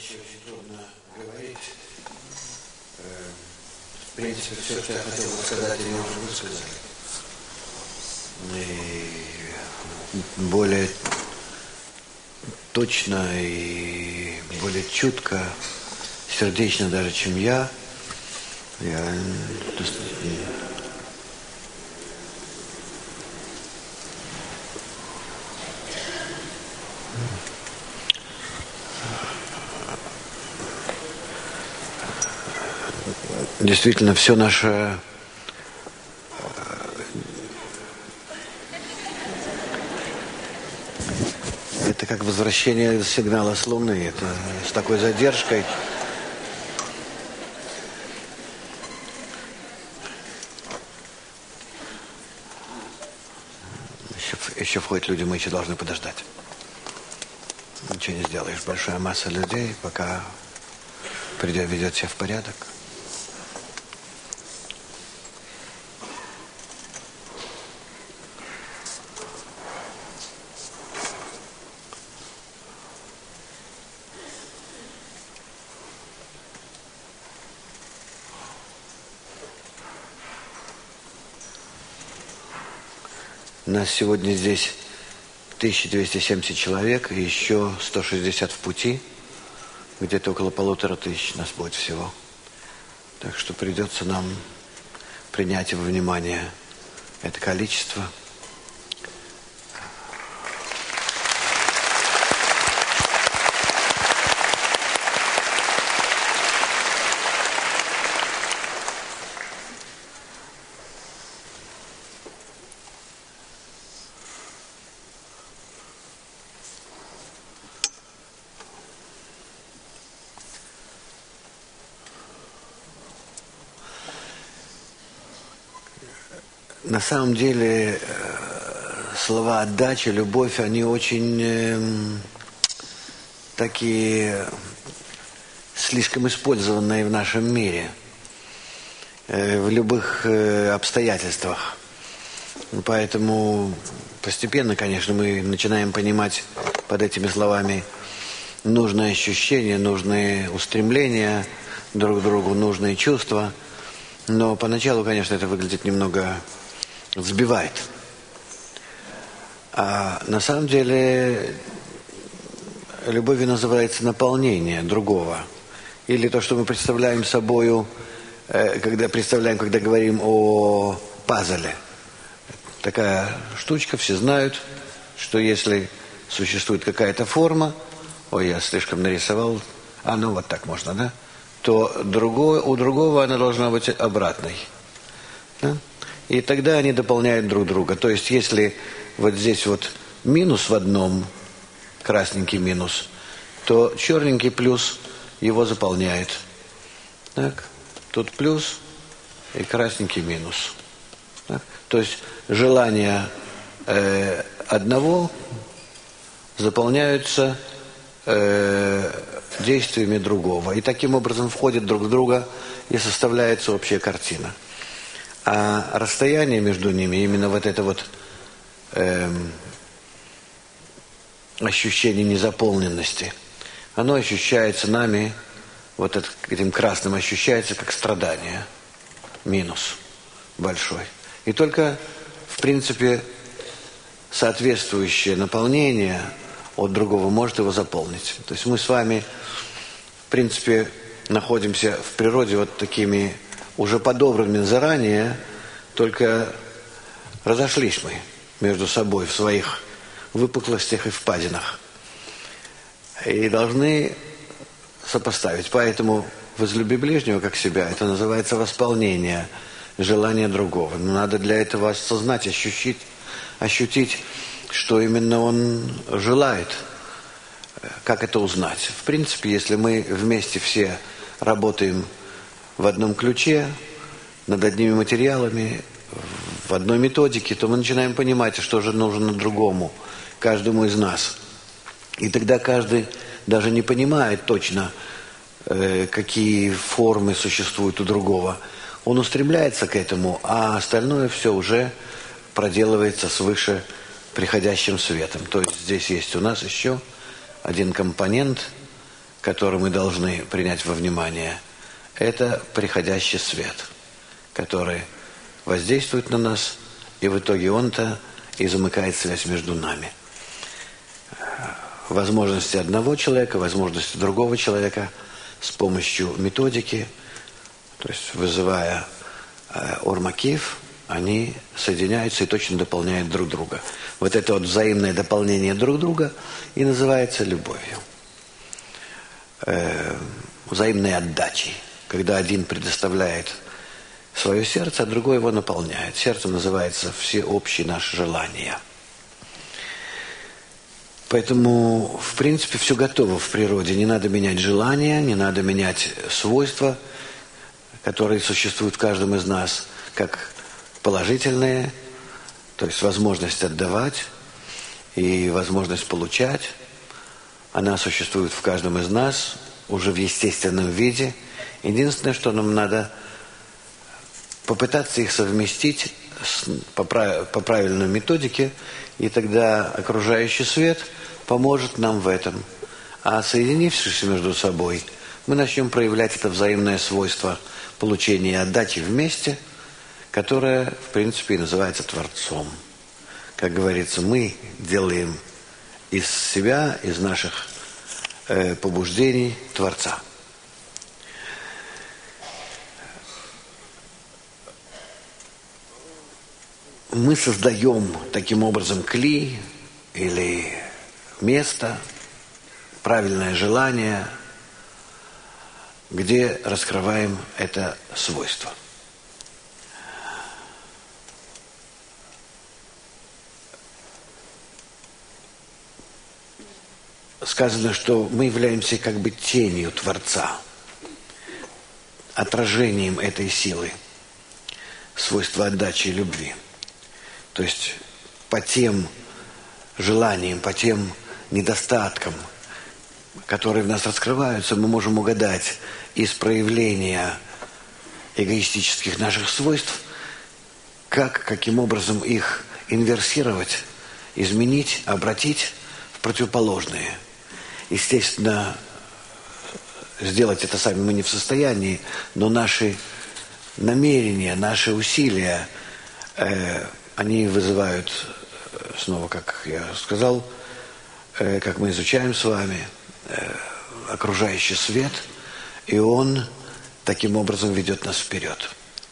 еще очень трудно говорить. В принципе, все, что я хотел бы сказать, я уже высказал. И более точно и более чутко, сердечно даже, чем я действительно все наше это как возвращение сигнала с Луны, это с такой задержкой. Еще входят люди, мы еще должны подождать. Ничего не сделаешь. Большая масса людей, пока ведет себя в порядок. Нас сегодня здесь 1270 человек, и еще 160 в пути. Где-то около 1500 нас будет всего. Так что придется нам принять во внимание это количество. На самом деле слова отдача, любовь, они очень такие слишком использованные в нашем мире, в любых обстоятельствах. Поэтому постепенно, конечно, мы начинаем понимать под этими словами нужные ощущения, нужные устремления друг к другу, нужные чувства. Но поначалу, конечно, это выглядит немного сбивает. А на самом деле любовью называется наполнение другого. Или то, что мы представляем собою, когда говорим о пазле. Такая штучка, все знают, что если существует какая-то форма, ой, я слишком нарисовал, ну вот так можно, да? То у другого она должна быть обратной. Да? И тогда они дополняют друг друга. То есть, если вот здесь вот минус в одном, красненький минус, то черненький плюс его заполняет. Так? Тут плюс и красненький минус. Так? То есть, желания одного заполняются действиями другого. И таким образом входят друг в друга и составляется общая картина. А расстояние между ними, именно вот это вот ощущение незаполненности, оно ощущается нами, вот этим красным ощущается как страдание, минус большой. И только, в принципе, соответствующее наполнение от другого может его заполнить. То есть мы с вами, в принципе, находимся в природе вот такими уже подобранными заранее, только разошлись мы между собой в своих выпуклостях и впадинах. И должны сопоставить. Поэтому возлюби ближнего как себя, это называется восполнение желания другого. Но надо для этого осознать, ощутить, что именно он желает. Как это узнать? В принципе, если мы вместе все работаем в одном ключе, над одними материалами, в одной методике, то мы начинаем понимать, что же нужно другому, каждому из нас. И тогда каждый даже не понимает точно, какие формы существуют у другого. Он устремляется к этому, а остальное все уже проделывается свыше приходящим светом. То есть здесь есть у нас еще один компонент который мы должны принять во внимание, это приходящий свет, который воздействует на нас, и в итоге он-то и замыкает связь между нами. Возможности одного человека, возможности другого человека с помощью методики, то есть вызывая ормакив, они соединяются и точно дополняют друг друга. Вот это вот взаимное дополнение друг друга и называется любовью. Взаимной отдачей. Когда один предоставляет свое сердце, а другой его наполняет. Сердце называется всеобщие наши желания. Поэтому, в принципе, все готово в природе. Не надо менять желания, не надо менять свойства, которые существуют в каждом из нас, как положительные, то есть возможность отдавать и возможность получать. Она существует в каждом из нас уже в естественном виде. Единственное, что нам надо попытаться их совместить по правильной методике, и тогда окружающий свет поможет нам в этом. А соединившись между собой, мы начнем проявлять это взаимное свойство получения и отдачи вместе, которое, в принципе, и называется Творцом. Как говорится, мы делаем из себя, из наших побуждений Творца. Мы создаем таким образом кли или место, правильное желание, где раскрываем это свойство. Сказано, что мы являемся как бы тенью Творца, отражением этой силы, свойства отдачи и любви. То есть по тем желаниям, по тем недостаткам, которые в нас раскрываются, мы можем угадать из проявления эгоистических наших свойств, каким образом их инверсировать, изменить, обратить в противоположные. Естественно, сделать это сами мы не в состоянии, но наши намерения, наши усилия, они вызывают, снова, как я сказал, как мы изучаем с вами, окружающий свет, и он таким образом ведет нас вперед.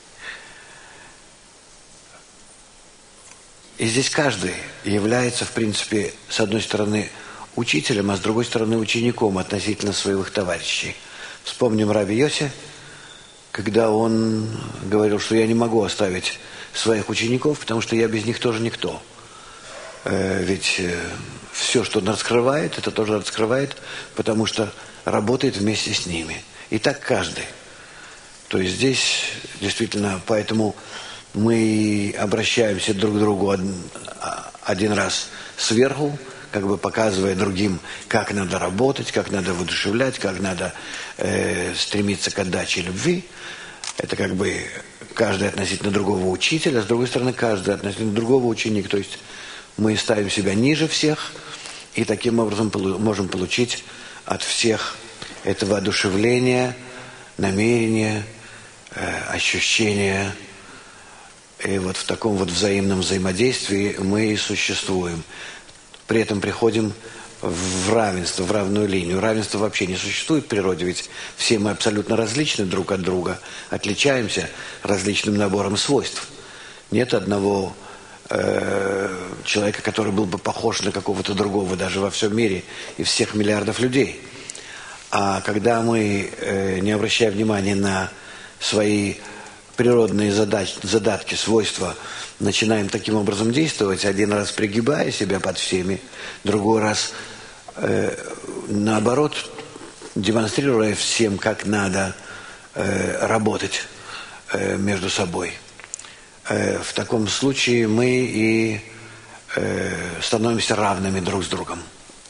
И здесь каждый является, в принципе, с одной стороны, учителем, а с другой стороны, учеником относительно своих товарищей. Вспомним Раби Йоси, когда он говорил, что я не могу оставить своих учеников, потому что я без них тоже никто. Ведь все, что он раскрывает, это тоже раскрывает, потому что работает вместе с ними. И так каждый. То есть здесь действительно, поэтому мы обращаемся друг к другу один раз сверху, как бы показывая другим, как надо работать, как надо воодушевлять, как надо стремиться к отдаче и любви. Это как бы каждый относительно другого учителя, а с другой стороны, каждый относительно другого ученика. То есть мы ставим себя ниже всех, и таким образом можем получить от всех это воодушевление, намерение, ощущение. И вот в таком вот взаимном взаимодействии мы и существуем. При этом приходим в равенство, в равную линию. Равенства вообще не существует в природе, ведь все мы абсолютно различны друг от друга, отличаемся различным набором свойств. Нет одного человека, который был бы похож на какого-то другого даже во всем мире и всех миллиардов людей. А когда мы, не обращая внимания на свои природные задатки, свойства, начинаем таким образом действовать, один раз пригибая себя под всеми, другой раз, наоборот, демонстрируя всем, как надо работать между собой. В таком случае мы и становимся равными друг с другом.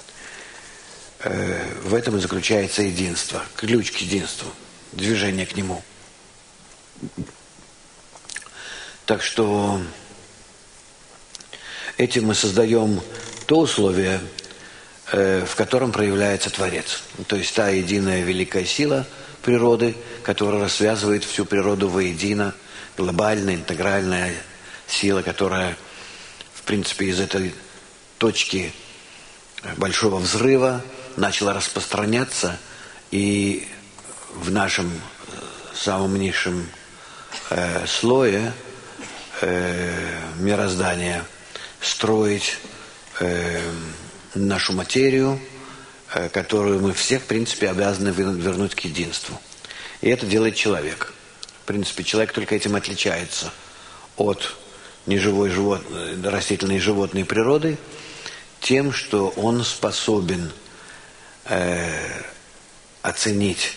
В этом и заключается единство, ключ к единству, движение к нему. Так что этим мы создаем то условие, в котором проявляется Творец. То есть та единая великая сила природы, которая связывает всю природу воедино, глобальная, интегральная сила, которая, в принципе, из этой точки большого взрыва начала распространяться и в нашем самом низшем слое мироздания строить нашу материю, которую мы все, в принципе, обязаны вернуть к единству. И это делает человек. В принципе, человек только этим отличается от неживой растительной и животной природы, тем, что он способен оценить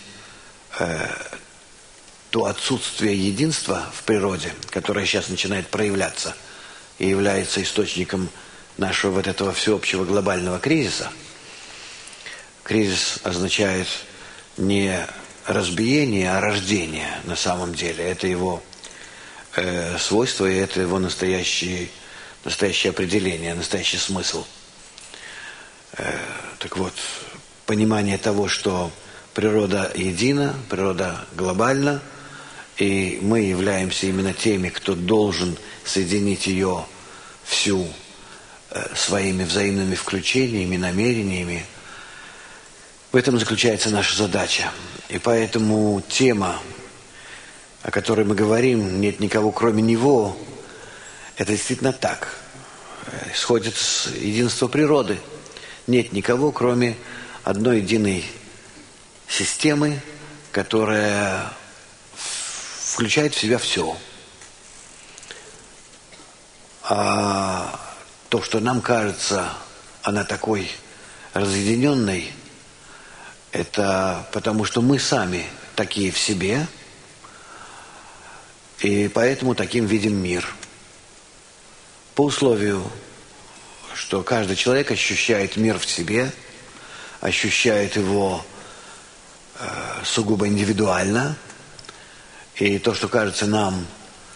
то отсутствие единства в природе, которое сейчас начинает проявляться и является источником нашего вот этого всеобщего глобального кризиса. Кризис означает не разбиение, а рождение на самом деле. Это его свойство, и это его настоящее определение, настоящий смысл. Так вот, понимание того, что природа едина, природа глобальна, и мы являемся именно теми, кто должен соединить ее всю своими взаимными включениями, намерениями. В этом заключается наша задача. И поэтому тема, о которой мы говорим, нет никого кроме Него, это действительно так. Исходит с единства природы. Нет никого, кроме одной единой системы, которая включает в себя все. А то, что нам кажется, она такой разъединенной, это потому, что мы сами такие в себе, и поэтому таким видим мир. По условию, что каждый человек ощущает мир в себе, ощущает его сугубо индивидуально, и то, что кажется нам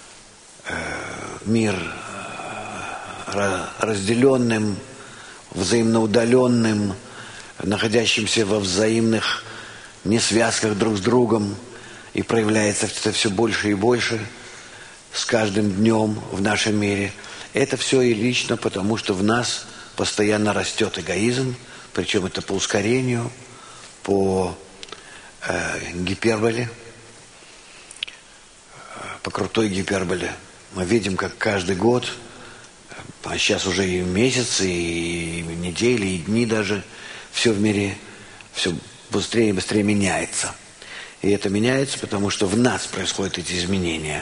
мир разделенным, взаимно удаленным, находящимся во взаимных несвязках друг с другом, и проявляется это все больше и больше с каждым днем в нашем мире. Это все и лично, потому что в нас постоянно растет эгоизм, причем это по ускорению, по гиперболе, по крутой гиперболе. Мы видим, как каждый год, а сейчас уже и месяцы, и недели, и дни даже, все в мире все быстрее и быстрее меняется. И это меняется, потому что в нас происходят эти изменения.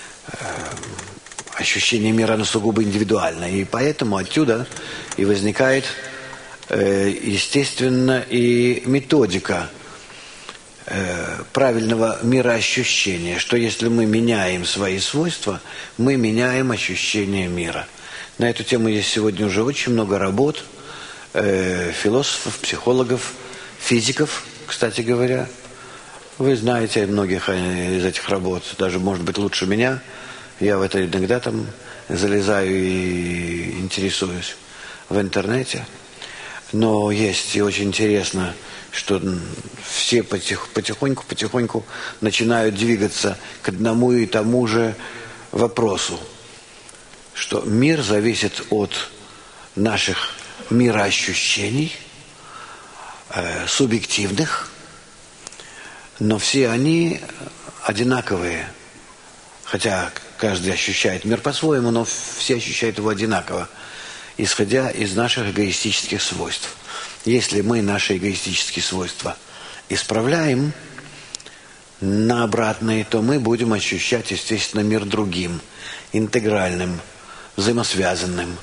Ощущение мира, оно сугубо индивидуально. И поэтому отсюда и возникает, естественно, и методика правильного мироощущения, что если мы меняем свои свойства, мы меняем ощущение мира. На эту тему есть сегодня уже очень много работ, философов, психологов, физиков, кстати говоря. Вы знаете многих из этих работ, даже, может быть, лучше меня. Я в это иногда там залезаю и интересуюсь в интернете. Но есть и очень интересно, что все потихоньку начинают двигаться к одному и тому же вопросу, что мир зависит от наших мироощущений, субъективных, но все они одинаковые, хотя каждый ощущает мир по-своему, но все ощущают его одинаково, исходя из наших эгоистических свойств. Если мы наши эгоистические свойства исправляем на обратные, то мы будем ощущать, естественно, мир другим, интегральным, взаимосвязанным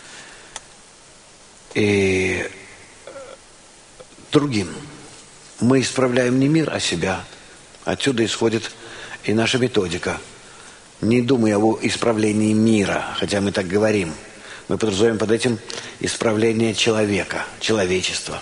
и другим. Мы исправляем не мир, а себя. Отсюда исходит и наша методика. Не думай об исправлении мира, хотя мы так говорим. Мы подразумеваем под этим исправление человека, человечества.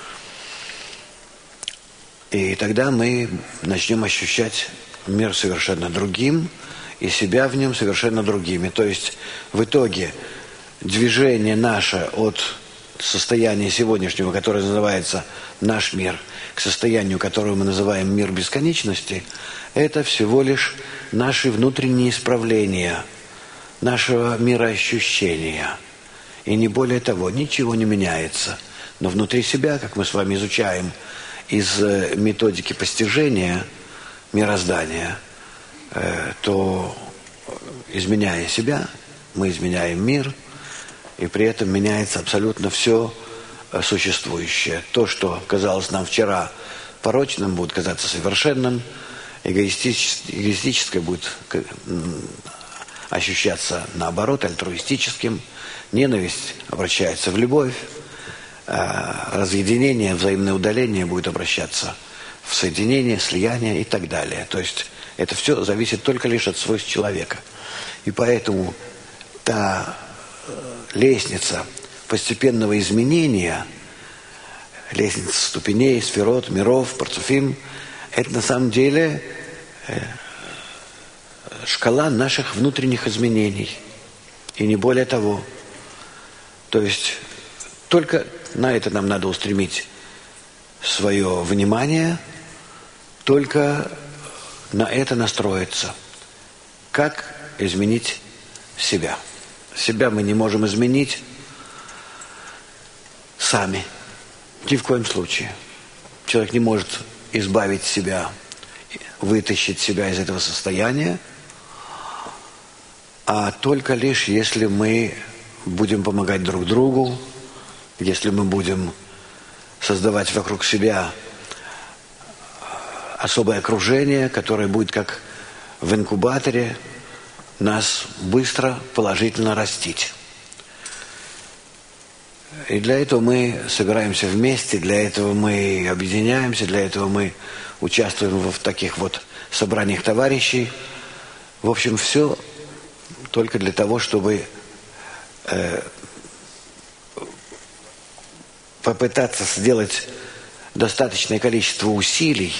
И тогда мы начнем ощущать мир совершенно другим, и себя в нем совершенно другими. То есть в итоге движение наше от состояния сегодняшнего, которое называется наш мир, к состоянию, которое мы называем мир бесконечности, это всего лишь наши внутренние исправления, нашего мироощущения. И не более того, ничего не меняется. Но внутри себя, как мы с вами изучаем из методики постижения мироздания, то, изменяя себя, мы изменяем мир, и при этом меняется абсолютно все существующее. То, что казалось нам вчера порочным, будет казаться совершенным, эгоистическое будет ощущаться наоборот, альтруистическим, ненависть обращается в любовь, разъединение, взаимное удаление будет обращаться в соединение, слияние и так далее. То есть это все зависит только лишь от свойств человека. И поэтому та лестница постепенного изменения, лестница ступеней, сферот, миров, парцуфим, это на самом деле шкала наших внутренних изменений. И не более того. То есть только на это нам надо устремить свое внимание, только на это настроиться. Как изменить себя? Себя мы не можем изменить сами. Ни в коем случае. Человек не может избавить себя, вытащить себя из этого состояния, а только лишь если мы будем помогать друг другу, если мы будем создавать вокруг себя особое окружение, которое будет как в инкубаторе нас быстро положительно растить. И для этого мы собираемся вместе, для этого мы объединяемся, для этого мы участвуем в таких вот собраниях товарищей. В общем, все только для того, чтобы попытаться сделать достаточное количество усилий,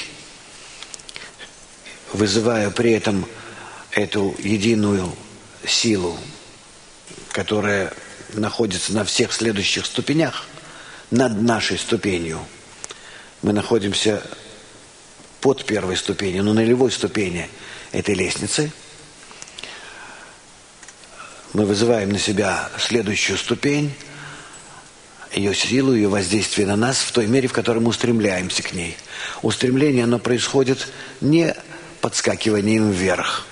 вызывая при этом эту единую силу, которая находится на всех следующих ступенях, над нашей ступенью. Мы находимся под первой ступенью, на нулевой ступени этой лестницы. Мы вызываем на себя следующую ступень, ее силу, ее воздействие на нас в той мере, в которой мы устремляемся к ней. Устремление, оно происходит не подскакиванием вверх,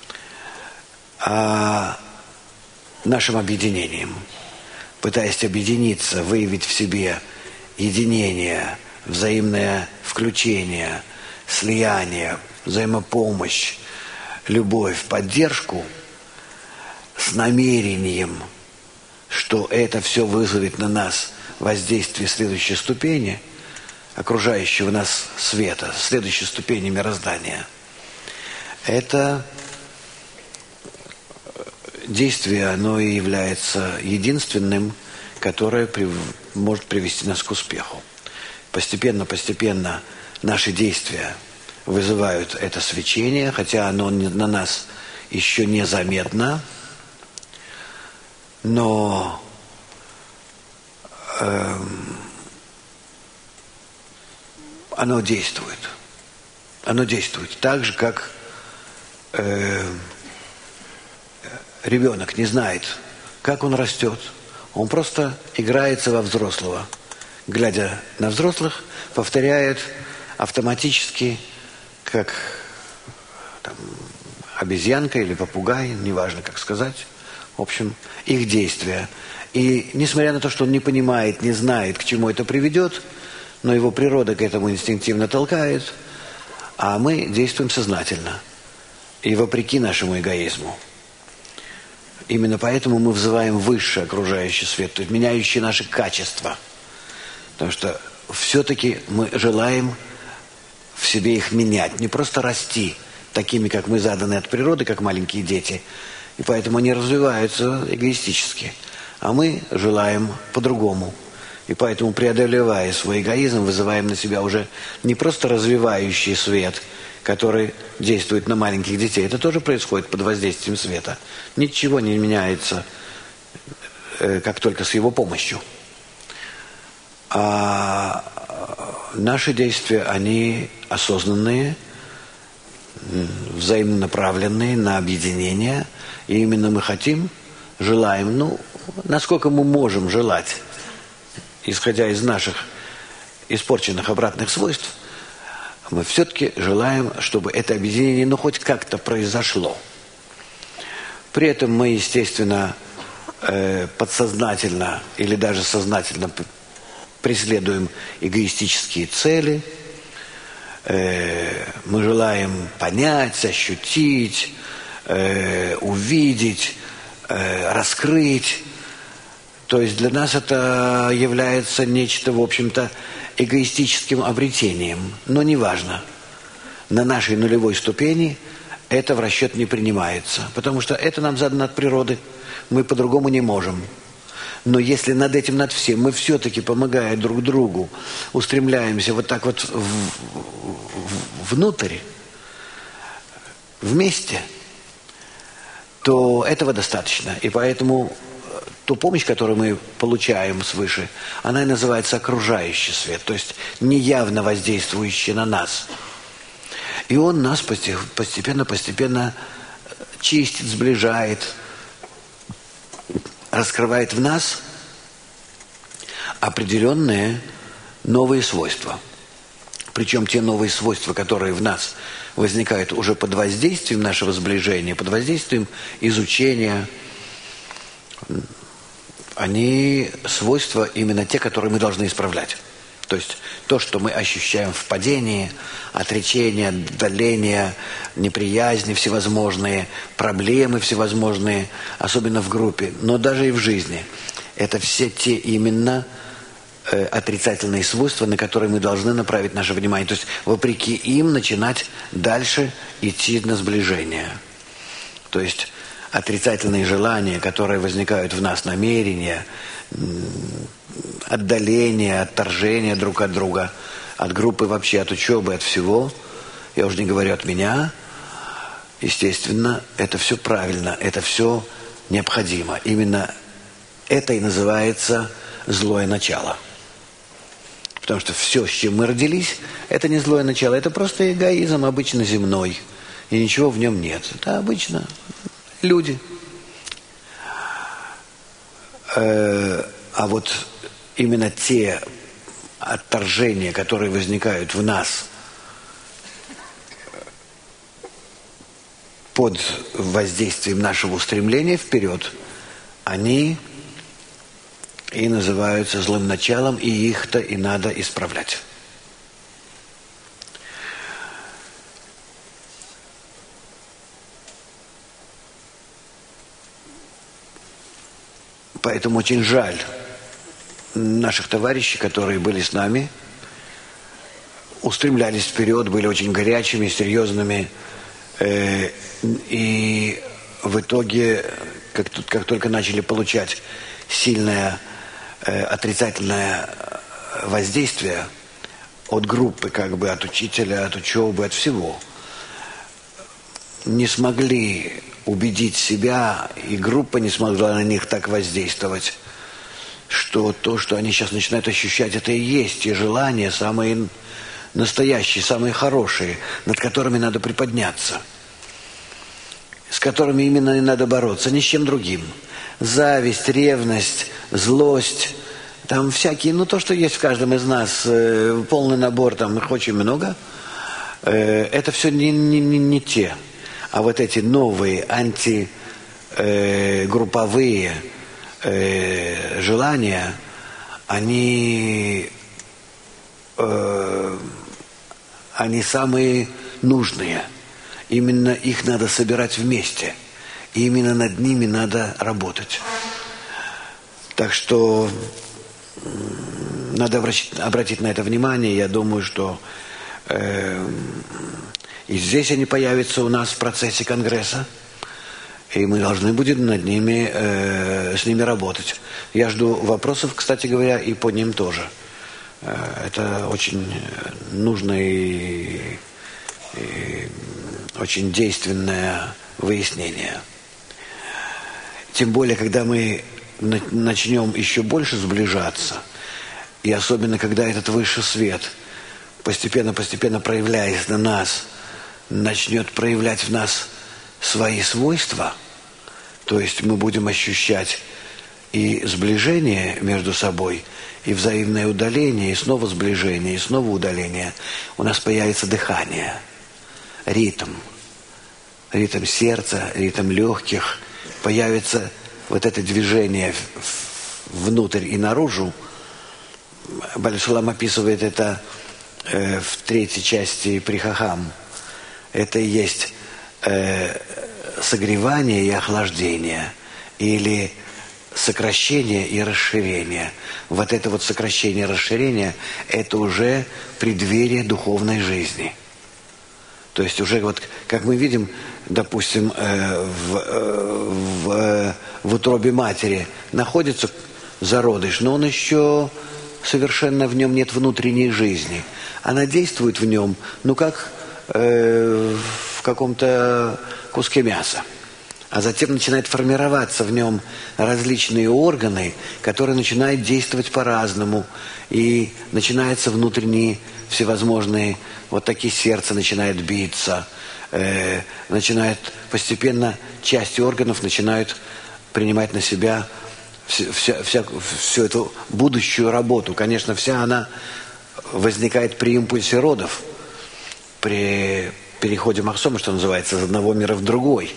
а нашим объединением. Пытаясь объединиться, выявить в себе единение, взаимное включение, слияние, взаимопомощь, любовь, поддержку, с намерением, что это все вызовет на нас воздействие следующей ступени, окружающего нас света, следующей ступени мироздания. Это действие, оно и является единственным, которое может привести нас к успеху. Постепенно наши действия вызывают это свечение, хотя оно на нас еще незаметно, но оно действует. Оно действует так же, как ребенок не знает, как он растет. Он просто играется во взрослого. Глядя на взрослых, повторяет автоматически, как там, обезьянка или попугай, неважно, как сказать. В общем, их действия. И несмотря на то, что он не понимает, не знает, к чему это приведет, но его природа к этому инстинктивно толкает, а мы действуем сознательно и вопреки нашему эгоизму. Именно поэтому мы взываем высший окружающий свет, то есть меняющий наши качества. Потому что все-таки мы желаем в себе их менять, не просто расти такими, как мы заданы от природы, как маленькие дети, и поэтому они развиваются эгоистически. А мы желаем по-другому. И поэтому, преодолевая свой эгоизм, вызываем на себя уже не просто развивающий свет, который действует на маленьких детей. Это тоже происходит под воздействием света. Ничего не меняется, как только с его помощью. А наши действия, они осознанные, взаимонаправленные на объединение. И именно мы хотим, желаем, ну, насколько мы можем желать, исходя из наших испорченных обратных свойств, мы все-таки желаем, чтобы это объединение, ну, хоть как-то произошло. При этом мы, естественно, подсознательно или даже сознательно преследуем эгоистические цели. Мы желаем понять, ощутить, увидеть, раскрыть. То есть для нас это является нечто, в общем-то, эгоистическим обретением. Но неважно. На нашей нулевой ступени это в расчет не принимается. Потому что это нам задано от природы. Мы по-другому не можем. Но если над этим, над всем, мы все-таки, помогая друг другу, устремляемся вот так вот внутрь, вместе, то этого достаточно. И поэтому ту помощь, которую мы получаем свыше, она и называется окружающий свет, то есть неявно воздействующий на нас. И он нас постепенно чистит, сближает, раскрывает в нас определенные новые свойства. Причем те новые свойства, которые в нас возникают уже под воздействием нашего сближения, под воздействием изучения, они свойства именно те, которые мы должны исправлять. То есть то, что мы ощущаем в падении, отречение, отдаление, неприязни всевозможные, проблемы всевозможные, особенно в группе, но даже и в жизни. Это все те именно отрицательные свойства, на которые мы должны направить наше внимание. То есть вопреки им начинать дальше идти на сближение. То есть отрицательные желания, которые возникают в нас, намерения, отдаление, отторжение друг от друга, от группы вообще, от учебы, от всего, я уже не говорю от меня, естественно, это все правильно, это все необходимо. Именно это и называется злое начало. Потому что все, с чем мы родились, это не злое начало, это просто эгоизм обычно земной, и ничего в нем нет. Это обычно люди. А вот именно те отторжения, которые возникают в нас под воздействием нашего устремления вперед, они и называются злым началом, и их-то и надо исправлять. Поэтому очень жаль наших товарищей, которые были с нами, устремлялись вперед, были очень горячими, серьезными. И в итоге, как только начали получать сильное отрицательное воздействие от группы, как бы от учителя, от учебы, от всего, не смогли убедить себя, и группа не смогла на них так воздействовать, что то, что они сейчас начинают ощущать, это и есть те желания, самые настоящие, самые хорошие, над которыми надо приподняться, с которыми именно и надо бороться, ни с чем другим. Зависть, ревность, злость, там всякие, ну то, что есть в каждом из нас, полный набор, там их очень много, это все не те. А вот эти новые антигрупповые желания, они самые нужные. Именно их надо собирать вместе. И именно над ними надо работать. Так что надо обратить на это внимание. Я думаю, что и здесь они появятся у нас в процессе Конгресса. И мы должны будем с ними работать. Я жду вопросов, кстати говоря, и по ним тоже. Это очень нужное и очень действенное выяснение. Тем более, когда мы начнем еще больше сближаться, И особенно, когда этот высший свет, постепенно проявляясь на нас, начнет проявлять в нас свои свойства, то есть мы будем ощущать и сближение между собой, и взаимное удаление, и снова сближение, и снова удаление. У нас появится дыхание, ритм сердца, ритм легких, появится вот это движение внутрь и наружу. Баля Сулам описывает это в третьей части Прихахам. Это и есть согревание и охлаждение, или сокращение и расширение. Вот это вот сокращение и расширение, это уже преддверие духовной жизни. То есть уже вот, как мы видим, допустим, в утробе матери находится зародыш, но он еще совершенно, в нем нет внутренней жизни. Она действует в нем, ну как в каком-то куске мяса. А затем начинают формироваться в нем различные органы, которые начинают действовать по-разному. И начинаются внутренние всевозможные, вот такие сердце начинает биться, начинает постепенно части органов начинают принимать на себя всю эту будущую работу. Конечно, вся она возникает при импульсе родов, при переходе махсома, что называется, из одного мира в другой,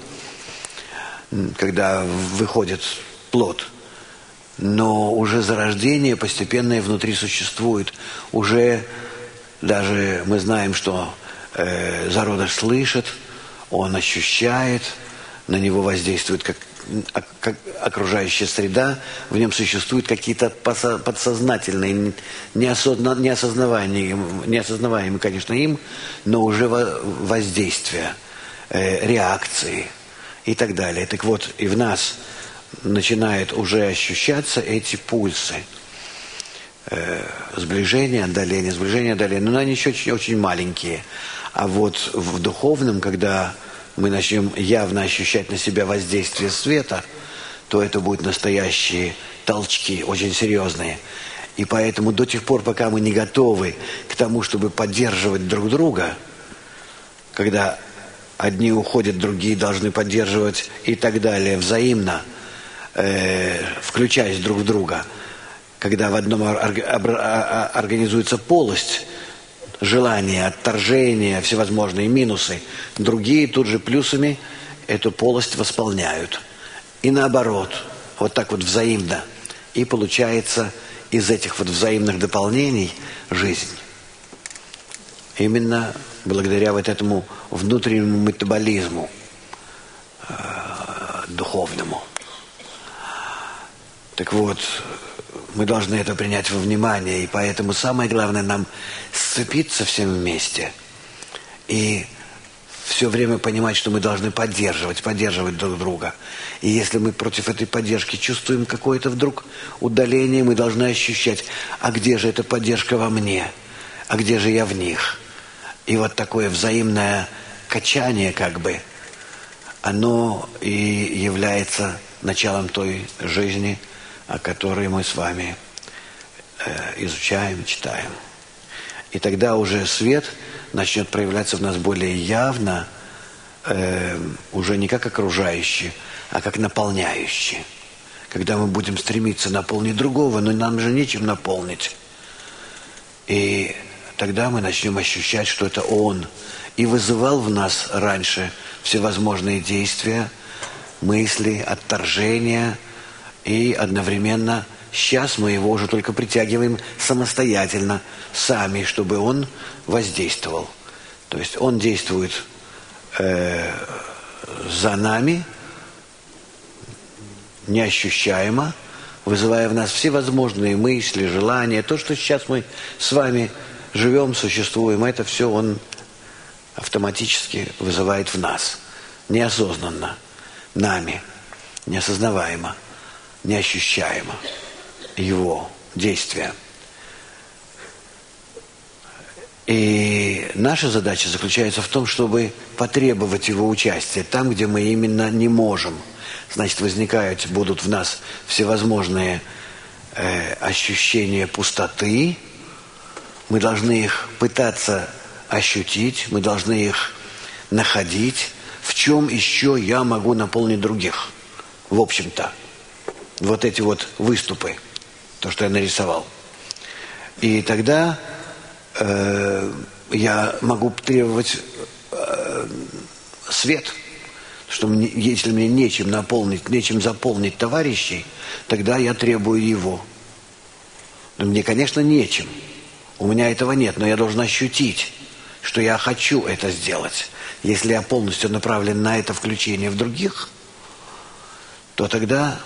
когда выходит плод. Но уже зарождение постепенное внутри существует. Уже даже мы знаем, что зародыш слышит, он ощущает, на него воздействует как окружающая среда, в нем существуют какие-то подсознательные, неосознаваемые, конечно, им, но уже воздействия, реакции и так далее. Так вот, и в нас начинают уже ощущаться эти пульсы. Сближение, отдаление, но они еще очень, очень маленькие. А вот в духовном, когда мы начнем явно ощущать на себя воздействие света, то это будут настоящие толчки, очень серьезные. И поэтому до тех пор, пока мы не готовы к тому, чтобы поддерживать друг друга, когда одни уходят, другие должны поддерживать и так далее, взаимно, включаясь друг в друга, когда в одном организуется полость, желания, отторжения, всевозможные минусы, другие тут же плюсами эту полость восполняют. И наоборот, вот так вот взаимно. И получается из этих вот взаимных дополнений жизнь. Именно благодаря вот этому внутреннему метаболизму духовному. Так вот, мы должны это принять во внимание, и поэтому самое главное нам сцепиться всем вместе и все время понимать, что мы должны поддерживать друг друга. И если мы против этой поддержки чувствуем какое-то вдруг удаление, мы должны ощущать, а где же эта поддержка во мне, а где же я в них. И вот такое взаимное качание как бы, оно и является началом той жизни, о которой мы с вами изучаем, читаем. И тогда уже свет начнет проявляться в нас более явно, уже не как окружающий, а как наполняющий. Когда мы будем стремиться наполнить другого, но нам же нечем наполнить. И тогда мы начнем ощущать, что это Он. И вызывал в нас раньше всевозможные действия, мысли, отторжения, и одновременно сейчас мы его уже только притягиваем самостоятельно, сами, чтобы он воздействовал. То есть он действует за нами, неощущаемо, вызывая в нас всевозможные мысли, желания. То, что сейчас мы с вами живем, существуем, это все он автоматически вызывает в нас. Неосознанно, нами, неосознаваемо, неощущаемо его действия. И наша задача заключается в том, чтобы потребовать его участия там, где мы именно не можем. Значит, будут в нас всевозможные ощущения пустоты, мы должны их пытаться ощутить, мы должны их находить, в чем еще я могу наполнить других. В общем-то, вот эти вот выступы, то, что я нарисовал. И тогда я могу требовать свет, что если мне нечем наполнить, нечем заполнить товарищей, тогда я требую его. Но мне, конечно, нечем. У меня этого нет, но я должен ощутить, что я хочу это сделать. Если я полностью направлен на это включение в других, то тогда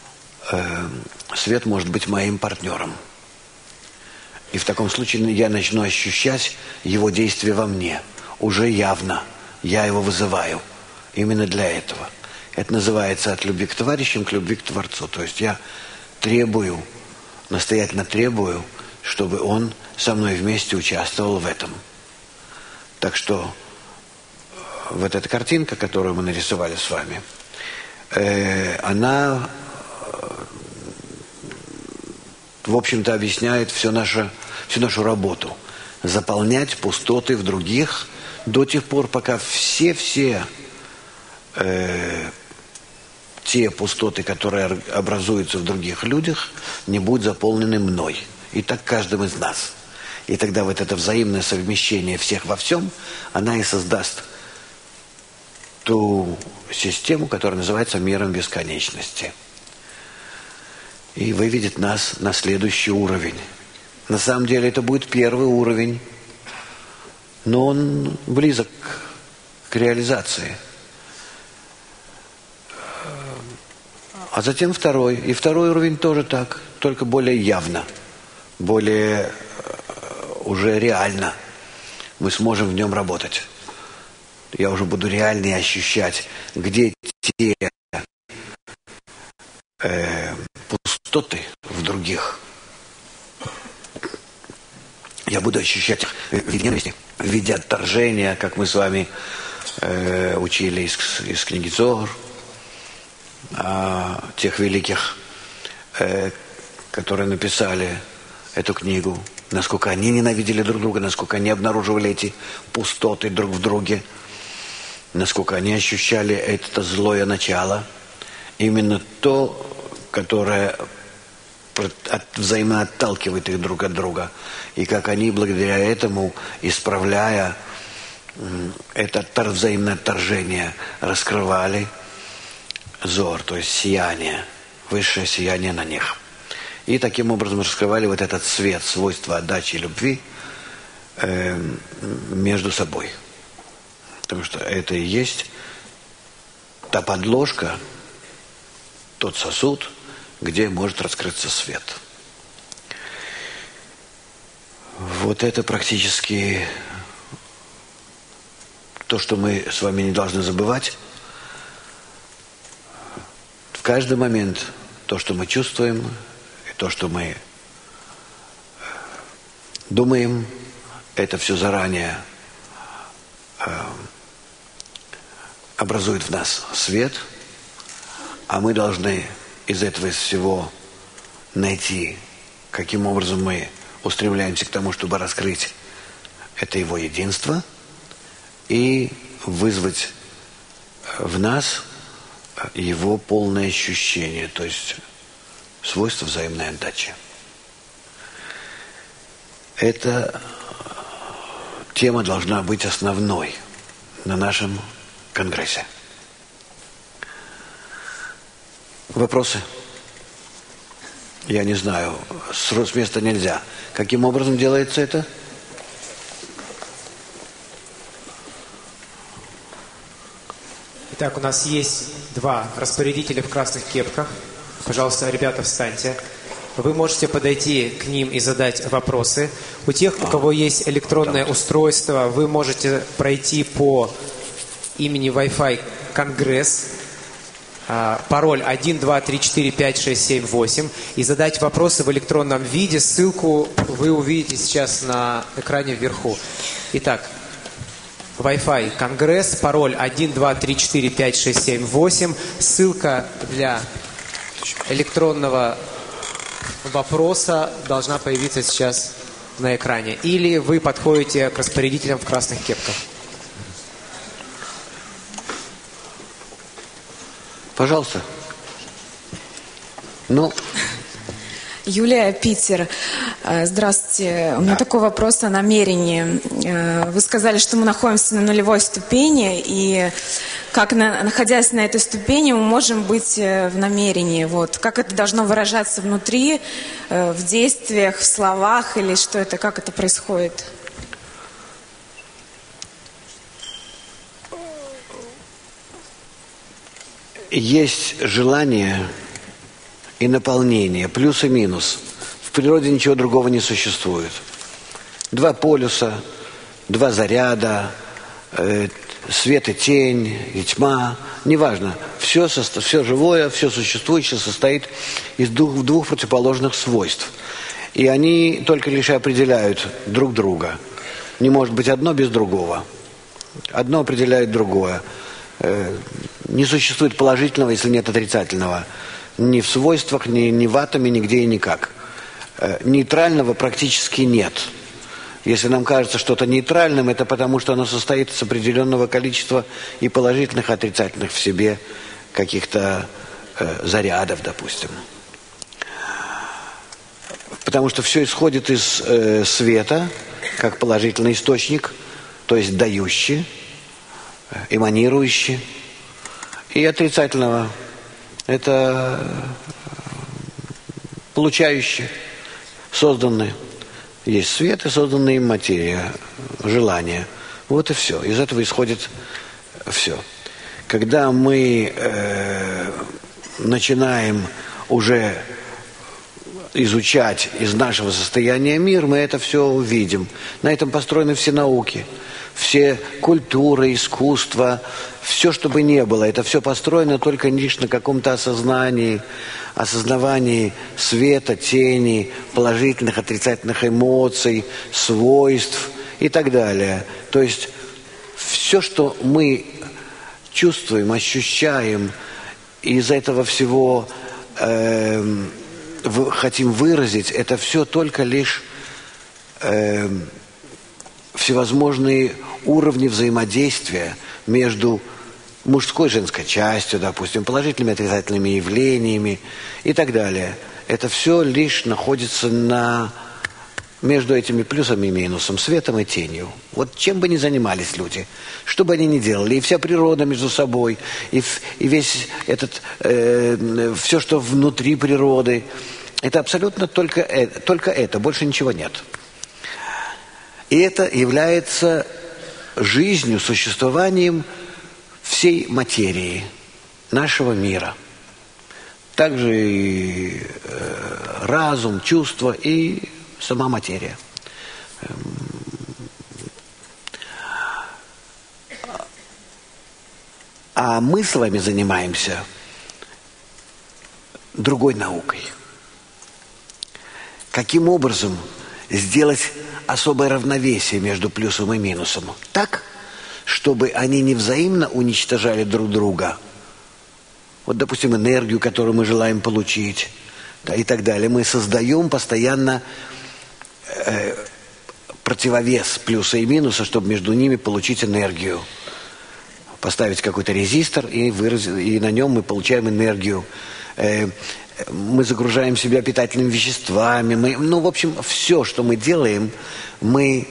свет может быть моим партнером. И в таком случае я начну ощущать его действие во мне. Уже явно. Я его вызываю. Именно для этого. Это называется от любви к товарищам к любви к Творцу. То есть я требую, настоятельно требую, чтобы он со мной вместе участвовал в этом. Так что вот эта картинка, которую мы нарисовали с вами, она, в общем-то, объясняет всю нашу работу. Заполнять пустоты в других до тех пор, пока все те пустоты, которые образуются в других людях, не будут заполнены мной. И так каждым из нас. И тогда вот это взаимное совмещение всех во всем, она и создаст ту систему, которая называется миром бесконечности. И выведет нас на следующий уровень. На самом деле это будет первый уровень, но он близок к реализации. А затем второй. И второй уровень тоже так, только более явно, более уже реально мы сможем в нем работать. Я уже буду реально ощущать, где те пустоты в других. Я буду ощущать их в виде ненависти, в виде отторжения, как мы с вами учили из книги Зоар, тех великих, которые написали эту книгу, насколько они ненавидели друг друга, насколько они обнаруживали эти пустоты друг в друге, насколько они ощущали это злое начало, именно то, которое взаимно отталкивает их друг от друга, и как они благодаря этому, исправляя это взаимное отторжение, раскрывали зор, то есть сияние, высшее сияние на них. И таким образом раскрывали вот этот свет, свойства отдачи и любви между собой. Потому что это и есть та подложка, тот сосуд, где может раскрыться свет. Вот это практически то, что мы с вами не должны забывать. В каждый момент то, что мы чувствуем, и то, что мы думаем, это все заранее образует в нас свет, а мы должны из этого всего найти, каким образом мы устремляемся к тому, чтобы раскрыть это его единство и вызвать в нас его полное ощущение, то есть свойство взаимной отдачи. Эта тема должна быть основной на нашем конгрессе. Вопросы? Я не знаю. С места нельзя. Каким образом делается это? Итак, у нас есть два распорядителя в красных кепках. Пожалуйста, ребята, встаньте. Вы можете подойти к ним и задать вопросы. У тех, у кого есть электронное устройство, вы можете пройти по имени Wi-Fi Конгресс, пароль 1, 2, 3, 4, 5, 6, 7, 8 и задать вопросы в электронном виде. Ссылку вы увидите сейчас на экране вверху. Итак, Wi-Fi Конгресс, пароль 1, 2, 3, 4, 5, 6, 7, 8. Ссылка для электронного вопроса должна появиться сейчас на экране. Или вы подходите к распорядителям в красных кепках. Пожалуйста. Ну... Юлия, Питер. Здравствуйте. У меня такой вопрос о намерении. Вы сказали, что мы находимся на нулевой ступени, и как, находясь на этой ступени, мы можем быть в намерении. Вот. Как это должно выражаться внутри, в действиях, в словах, или что это, как это происходит? Есть желание и наполнение, плюс и минус. В природе ничего другого не существует. Два полюса, два заряда, свет и тень, и тьма, неважно. Все живое, все существующее состоит из двух противоположных свойств. И они только лишь определяют друг друга. Не может быть одно без другого. Одно определяет другое. Не существует положительного, если нет отрицательного. Ни в свойствах, ни в атоме, нигде и никак. Нейтрального практически нет. Если нам кажется что-то нейтральным, это потому, что оно состоит из определенного количества и положительных, и отрицательных в себе каких-то зарядов, допустим. Потому что все исходит из света, как положительный источник, то есть дающий, эманирующий, и отрицательного. Это получающие, созданные. Есть свет и созданная им материя, желание. Вот и все. Из этого исходит все. Когда мы начинаем уже изучать из нашего состояния мир, мы это все увидим. На этом построены все науки, все культуры, искусство, все, что бы ни было. Это все построено только лишь на каком-то осознании света, тени, положительных, отрицательных эмоций, свойств и так далее. То есть все, что мы чувствуем, ощущаем, из этого всего хотим выразить, это все только лишь всевозможные уровни взаимодействия между мужской и женской частью, допустим, положительными, отрицательными явлениями и так далее. Это все лишь находится между этими плюсом и минусом, светом и тенью. Вот чем бы ни занимались люди, что бы они ни делали, и вся природа между собой, и весь этот, все, что внутри природы, это абсолютно только это, больше ничего нет. И это является жизнью, существованием всей материи нашего мира. Также и разум, чувства и сама материя. А мы с вами занимаемся другой наукой. Каким образом сделать особое равновесие между плюсом и минусом так, чтобы они не взаимно уничтожали друг друга. Вот, допустим, энергию, которую мы желаем получить, да, и так далее. Мы создаем постоянно противовес плюса и минуса, чтобы между ними получить энергию. Поставить какой-то резистор, и на нем мы получаем энергию. Мы загружаем себя питательными веществами. В общем, все, что мы делаем, мы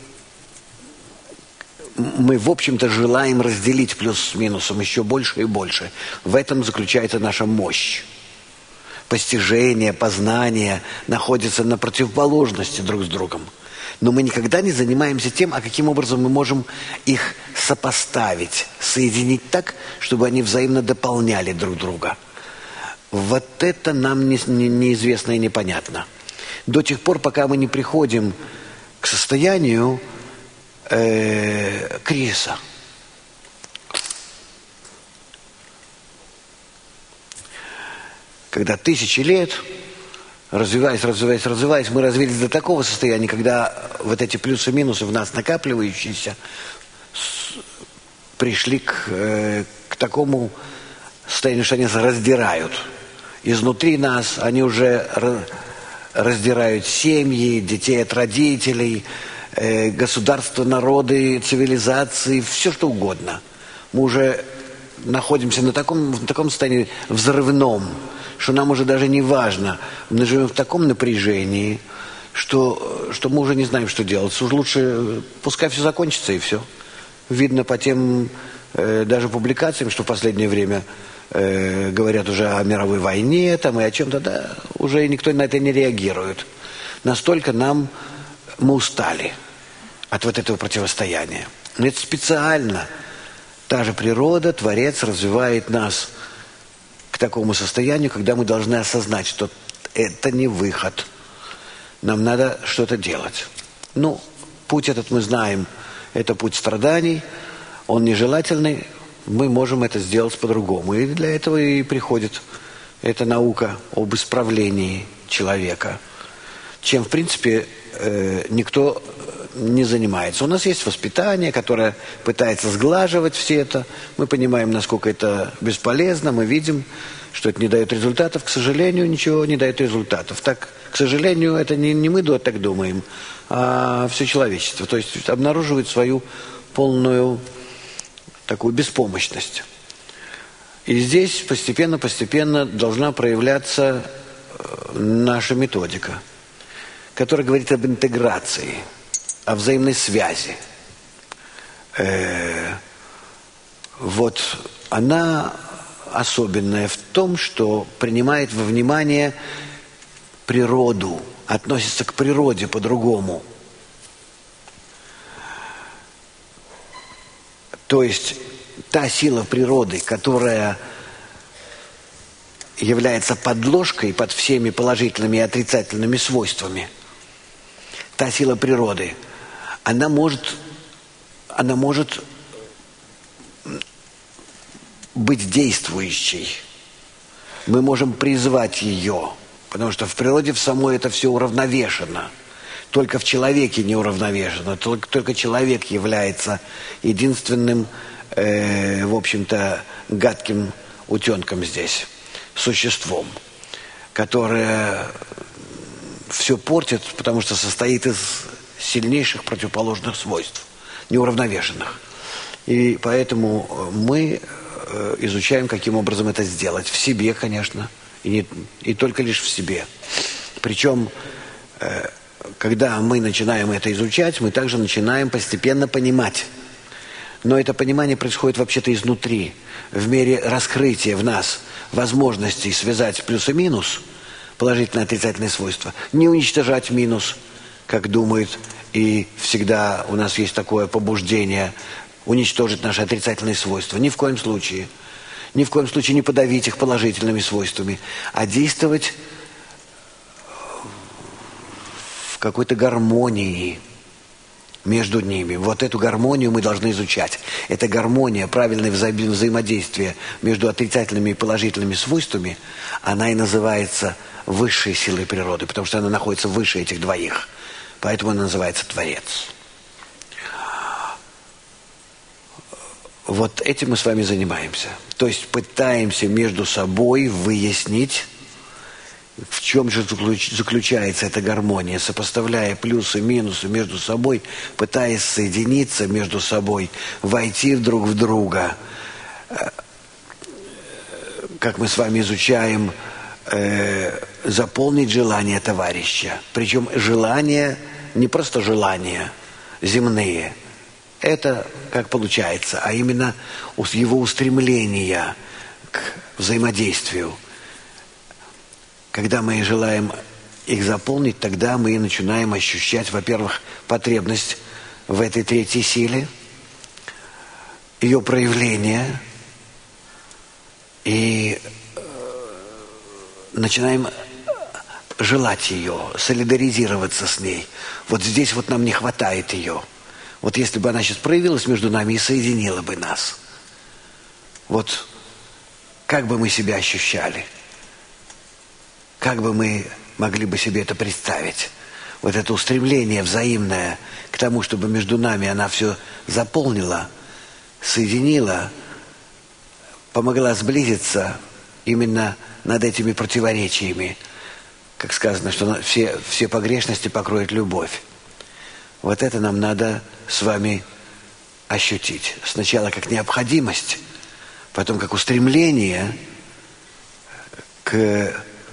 в общем-то, желаем разделить плюс с минусом еще больше и больше. В этом заключается наша мощь. Постижение, познание находятся на противоположности друг с другом. Но мы никогда не занимаемся тем, а каким образом мы можем их сопоставить, соединить так, чтобы они взаимно дополняли друг друга. Вот это нам неизвестно и непонятно. До тех пор, пока мы не приходим к состоянию кризиса. Когда тысячи лет, развиваясь, мы развились до такого состояния, когда вот эти плюсы-минусы в нас накапливающиеся пришли к такому состоянию, что они раздирают. изнутри нас, они уже раздирают семьи, детей от родителей, государства, народы, цивилизации, все что угодно. Мы уже находимся в таком состоянии взрывном, что нам уже даже не важно. Мы живем в таком напряжении, что мы уже не знаем, что делать. Уж лучше, пускай все закончится и все. Видно по тем даже публикациям, что в последнее время говорят уже о мировой войне там, и о чем-то, да, уже никто на это не реагирует. Настолько мы устали от вот этого противостояния. Но это специально. Та же природа, Творец развивает нас к такому состоянию, когда мы должны осознать, что это не выход. Нам надо что-то делать. Ну, путь этот мы знаем. Это путь страданий. Он нежелательный. Мы можем это сделать по-другому. И для этого и приходит эта наука об исправлении человека. Чем, в принципе, никто не занимается. У нас есть воспитание, которое пытается сглаживать все это. Мы понимаем, насколько это бесполезно. Мы видим, что это не дает результатов. К сожалению, ничего не дает результатов. Так, к сожалению, это не мы так думаем, а все человечество. То есть обнаруживает свою полную такую беспомощность. И здесь постепенно должна проявляться наша методика, которая говорит об интеграции, о взаимной связи. Вот она особенная в том, что принимает во внимание природу, относится к природе по-другому. То есть та сила природы, которая является подложкой под всеми положительными и отрицательными свойствами, та сила природы, она может быть действующей. Мы можем призвать ее, потому что в природе в самой это все уравновешено. Только в человеке не уравновешено. Только человек является единственным, в общем-то, гадким утенком здесь, существом, которое все портит, потому что состоит из сильнейших противоположных свойств, неуравновешенных. И поэтому мы изучаем, каким образом это сделать. В себе, конечно, и только лишь в себе. Причем, когда мы начинаем это изучать, мы также начинаем постепенно понимать. Но это понимание происходит вообще-то изнутри. В мере раскрытия в нас возможностей связать плюс и минус, положительные и отрицательные свойства, не уничтожать минус, как думают, и всегда у нас есть такое побуждение уничтожить наши отрицательные свойства. Ни в коем случае. Ни в коем случае не подавить их положительными свойствами, а действовать в какой-то гармонии между ними. Вот эту гармонию мы должны изучать. Эта гармония, правильное взаимодействие между отрицательными и положительными свойствами, она и называется высшей силой природы, потому что она находится выше этих двоих. Поэтому она называется Творец. Вот этим мы с вами занимаемся. То есть пытаемся между собой выяснить, в чем же заключается эта гармония, сопоставляя плюсы и минусы между собой, пытаясь соединиться между собой, войти друг в друга. Как мы с вами изучаем, заполнить желания товарища. Причем желания, не просто желания земные, это как получается, а именно его устремления к взаимодействию. Когда мы желаем их заполнить, тогда мы начинаем ощущать, во-первых, потребность в этой третьей силе, ее проявление, и начинаем желать ее, солидаризироваться с ней. Вот здесь вот нам не хватает ее. Вот если бы она сейчас проявилась между нами и соединила бы нас, вот как бы мы себя ощущали? Как бы мы могли бы себе это представить? Вот это устремление взаимное к тому, чтобы между нами она все заполнила, соединила, помогла сблизиться именно над этими противоречиями. Как сказано, что все погрешности покроет любовь. Вот это нам надо с вами ощутить. Сначала как необходимость, потом как устремление к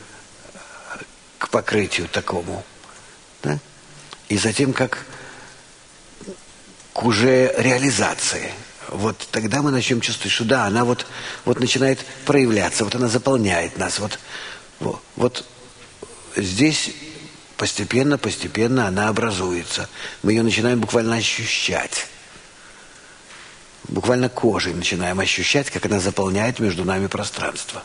покрытию такому. Да? И затем как к уже реализации. Вот тогда мы начнем чувствовать, что да, она вот начинает проявляться, вот она заполняет нас. Вот здесь постепенно она образуется. Мы ее начинаем буквально ощущать. Буквально кожей начинаем ощущать, как она заполняет между нами пространство.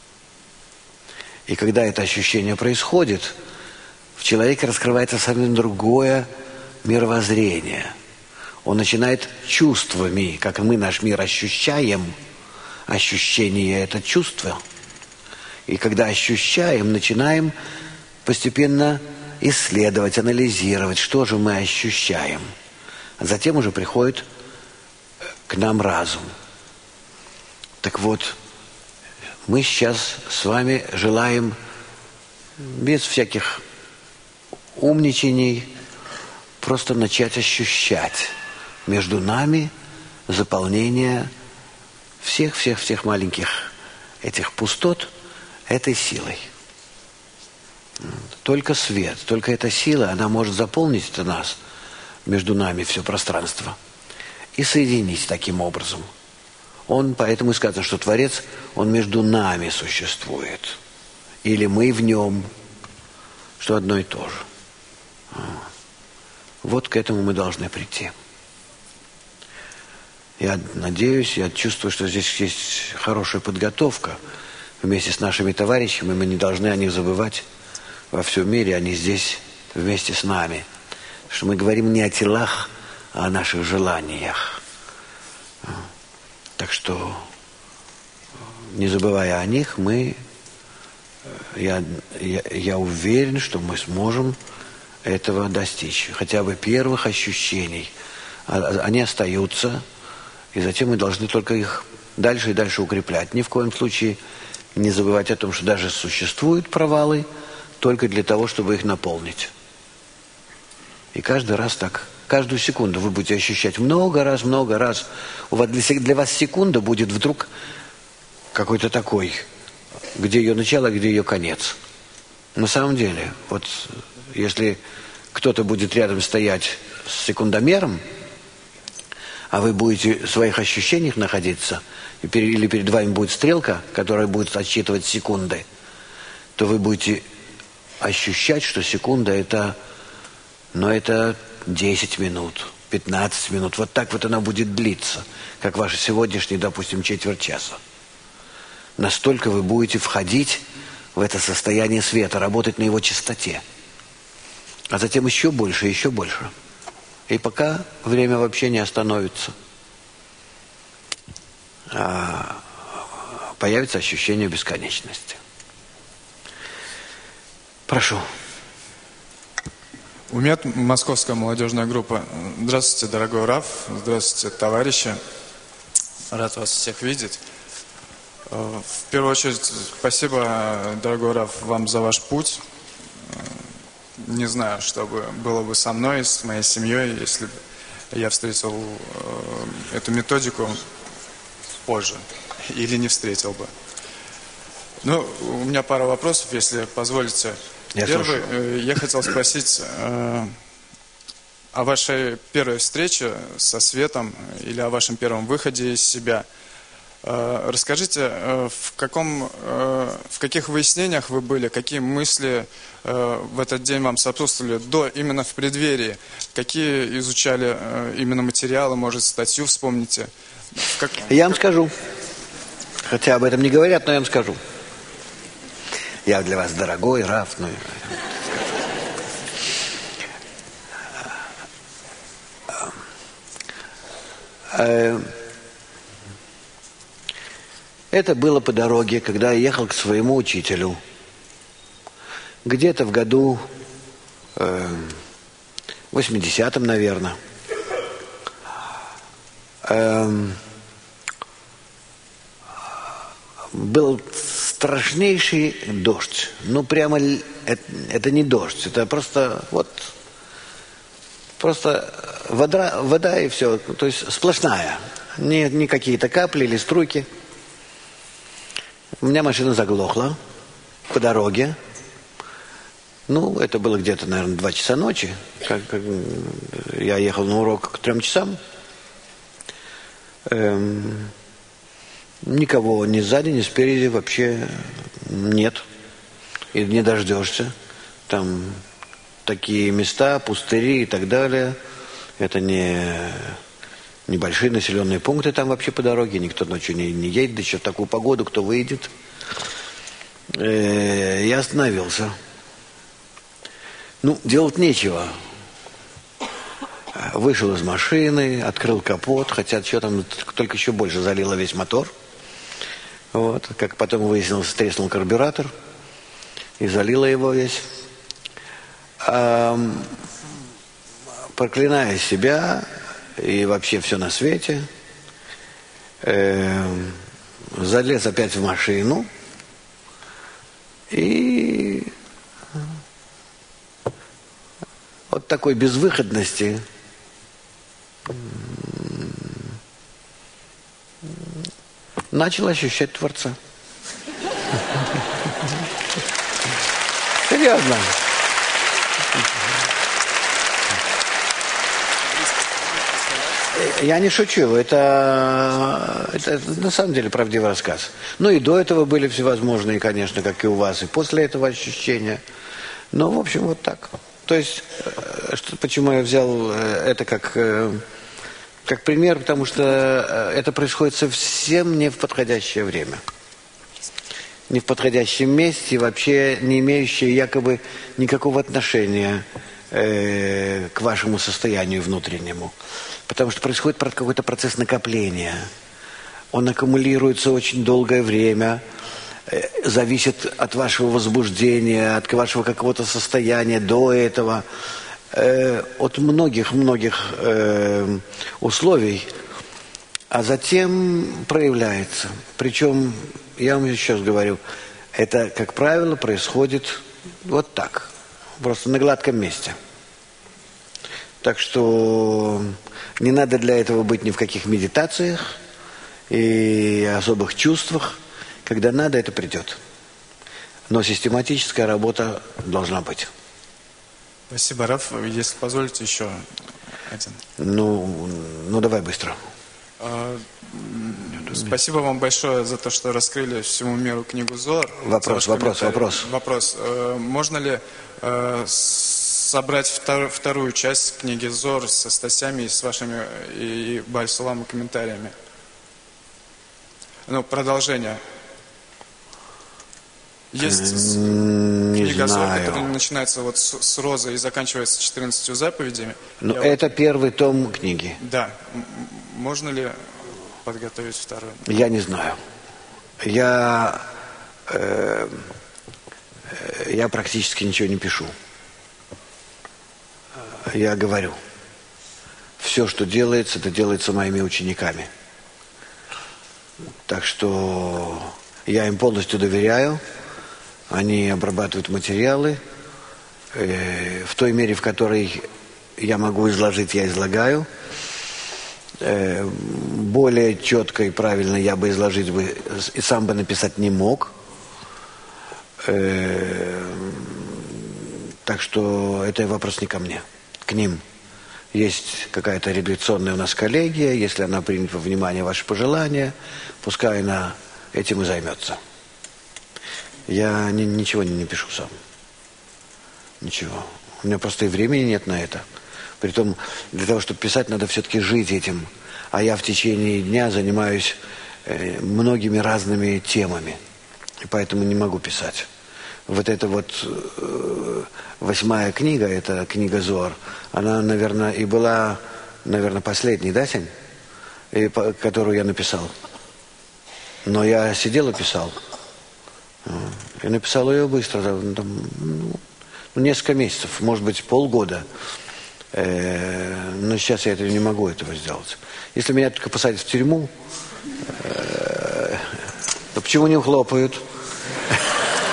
И когда это ощущение происходит, в человеке раскрывается совсем другое мировоззрение. Он начинает чувствами, как мы наш мир ощущаем, ощущение – это чувство. И когда ощущаем, начинаем постепенно исследовать, анализировать, что же мы ощущаем. А затем уже приходит к нам разум. Так вот, мы сейчас с вами желаем без всяких умничаний просто начать ощущать между нами заполнение всех маленьких этих пустот этой силой. Только свет, только эта сила, она может заполнить это нас, между нами все пространство, и соединить таким образом. Поэтому и сказано, что Творец, Он между нами существует. Или мы в Нем, что одно и то же. Вот к этому мы должны прийти. Я надеюсь, я чувствую, что здесь есть хорошая подготовка. Вместе с нашими товарищами мы не должны о них забывать. Во всем мире они здесь вместе с нами. Потому что мы говорим не о телах, а о наших желаниях. Так что, не забывая о них, я уверен, что мы сможем этого достичь. Хотя бы первых ощущений. Они остаются, и затем мы должны только их дальше и дальше укреплять. Ни в коем случае не забывать о том, что даже существуют провалы, только для того, чтобы их наполнить. И каждый раз так, каждую секунду вы будете ощущать много раз. Для вас секунда будет вдруг какой-то такой, где ее начало, где ее конец. На самом деле, вот если кто-то будет рядом стоять с секундомером, а вы будете в своих ощущениях находиться, или перед вами будет стрелка, которая будет отсчитывать секунды, то вы будете ощущать, что секунда это 10 минут, 15 минут. Вот так вот она будет длиться, как ваши сегодняшние, допустим, четверть часа. Настолько вы будете входить в это состояние света, работать на его частоте. А затем еще больше, еще больше. И пока время вообще не остановится, появится ощущение бесконечности. Прошу. У меня московская молодежная группа. Здравствуйте, дорогой Раф. Здравствуйте, товарищи. Рад вас всех видеть. В первую очередь, спасибо, дорогой Раф, вам за ваш путь. Не знаю, что было бы со мной, с моей семьей, если бы я встретил эту методику позже или не встретил бы. Ну, у меня пара вопросов, если позволите. Первый, я хотел спросить о вашей первой встрече со светом или о вашем первом выходе из себя. Расскажите, в каких выяснениях вы были, какие мысли в этот день вам сопутствовали именно в преддверии, какие изучали именно материалы, может, статью вспомните? Я вам скажу, хотя об этом не говорят, но я вам скажу. Я для вас дорогой, Раф, Это было по дороге, когда я ехал к своему учителю. Где-то в году 80-м, наверное. Был страшнейший дождь. Ну, прямо это не дождь, это просто вот просто вода и все. То есть сплошная. Не какие-то капли или струйки. У меня машина заглохла по дороге. Ну, это было где-то, наверное, 2 часа ночи. Я ехал на урок к 3 часам. Никого ни сзади, ни спереди вообще нет. И не дождешься. Там такие места, пустыри и так далее. Это не небольшие населенные пункты там вообще по дороге. Никто ночью не едет. Еще в такую погоду кто выйдет. Я остановился. Ну, делать нечего. Вышел из машины, открыл капот, хотя что там, только еще больше залило весь мотор. Вот, как потом выяснилось, треснул карбюратор и залило его весь. Проклиная себя и вообще все на свете, залез опять в машину и от такой безвыходности начал ощущать Творца. Серьезно. Я не шучу, это на самом деле правдивый рассказ. Ну и до этого были всевозможные, конечно, как и у вас, и после этого ощущения. Ну, в общем, вот так. То есть, почему я взял это как пример, потому что это происходит совсем не в подходящее время. Не в подходящем месте, вообще не имеющее якобы никакого отношения к вашему состоянию внутреннему. Потому что происходит какой-то процесс накопления. Он аккумулируется очень долгое время, зависит от вашего возбуждения, от вашего какого-то состояния до этого, от многих-многих условий, а затем проявляется. Причем, я вам еще раз говорю, это, как правило, происходит вот так, просто на гладком месте. Так что не надо для этого быть ни в каких медитациях и особых чувствах. Когда надо, это придет. Но систематическая работа должна быть. Спасибо, Раф. Если позволите, еще один. Ну давай быстро. Спасибо вам большое за то, что раскрыли всему миру книгу Зоар. Вопрос. Можно ли собрать вторую часть книги Зоар со статьями, с вашими и Бааль Сулам комментариями? Ну, продолжение. Есть книга Зоар, которая начинается вот с розы и заканчивается 14 заповедями. Но это первый том книги. Да. Можно ли подготовить второй? Я не знаю. Я практически ничего не пишу. Я говорю. Все, что делается, это делается моими учениками. Так что я им полностью доверяю. Они обрабатывают материалы. В той мере, в которой я могу изложить, я излагаю. Более четко и правильно я бы изложить бы и сам бы написать не мог. Так что это вопрос не ко мне, к ним. Есть какая-то редакционная у нас коллегия, если она примет во внимание ваши пожелания, пускай она этим и займется. Я ничего не пишу сам. Ничего. У меня просто и времени нет на это. Притом, для того, чтобы писать, надо все-таки жить этим. А я в течение дня занимаюсь многими разными темами. И поэтому не могу писать. Вот эта вот 8-я книга, это книга Зоар, она, наверное, и была, последней, да, Сень? Которую я написал. Но я сидел и писал. И написал ее быстро, несколько месяцев, может быть, полгода. Но сейчас я не могу этого сделать. Если меня только посадят в тюрьму, то почему не ухлопают?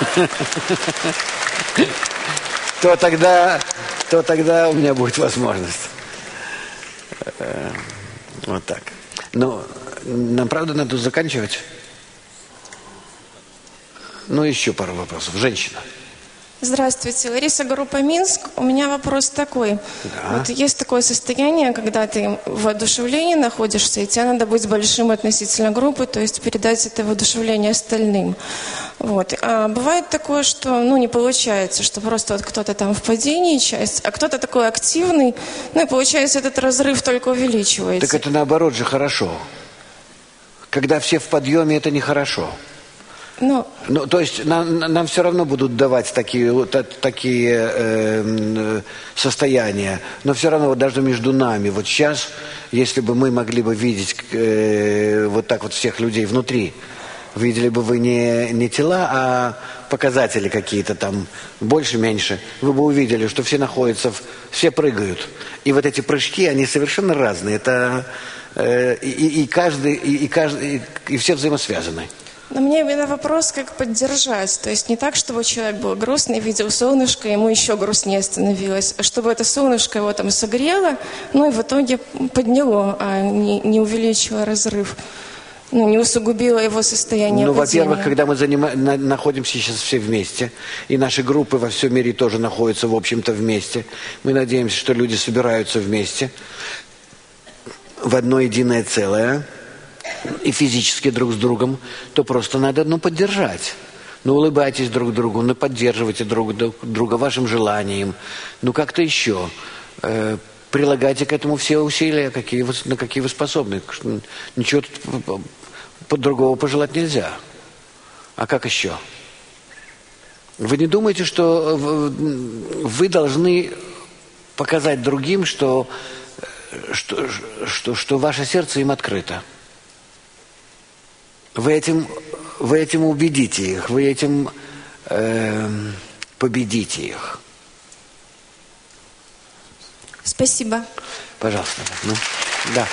то тогда у меня будет возможность. Вот так. Но нам, правда, надо заканчивать? Ну, еще пару вопросов. Женщина. Здравствуйте, Лариса, группа Минск. У меня вопрос такой. Да. Вот есть такое состояние, когда ты в воодушевлении находишься, и тебе надо быть большим относительно группы, то есть передать это воодушевление остальным. Вот. А бывает такое, что не получается, что просто вот кто-то там в падении часть, а кто-то такой активный, и получается этот разрыв только увеличивается. Так это наоборот же хорошо. Когда все в подъеме, это нехорошо. Ну, то есть нам все равно будут давать такие состояния, но все равно вот даже между нами, вот сейчас, если бы мы могли бы видеть вот так вот всех людей внутри, видели бы вы не тела, а показатели какие-то там, больше-меньше, вы бы увидели, что все находятся, все прыгают. И вот эти прыжки, они совершенно разные. Это и все взаимосвязаны. Но мне именно вопрос, как поддержать. То есть не так, чтобы человек был грустный, видел солнышко, ему еще грустнее становилось, а чтобы это солнышко его там согрело, и в итоге подняло, а не увеличило разрыв. Не усугубило его состояние падения. Во-первых, когда мы находимся сейчас все вместе, и наши группы во всем мире тоже находятся, в общем-то, вместе, мы надеемся, что люди собираются вместе в одно единое целое, и физически друг с другом, то просто надо, поддержать. Улыбайтесь друг другу, поддерживайте друг друга вашим желанием. Как-то еще. Прилагайте к этому все усилия, на какие вы способны. Ничего по-другому пожелать нельзя. А как еще? Вы не думаете, что вы должны показать другим, что ваше сердце им открыто? Вы этим убедите их, вы этим победите их. Спасибо. Пожалуйста. Да.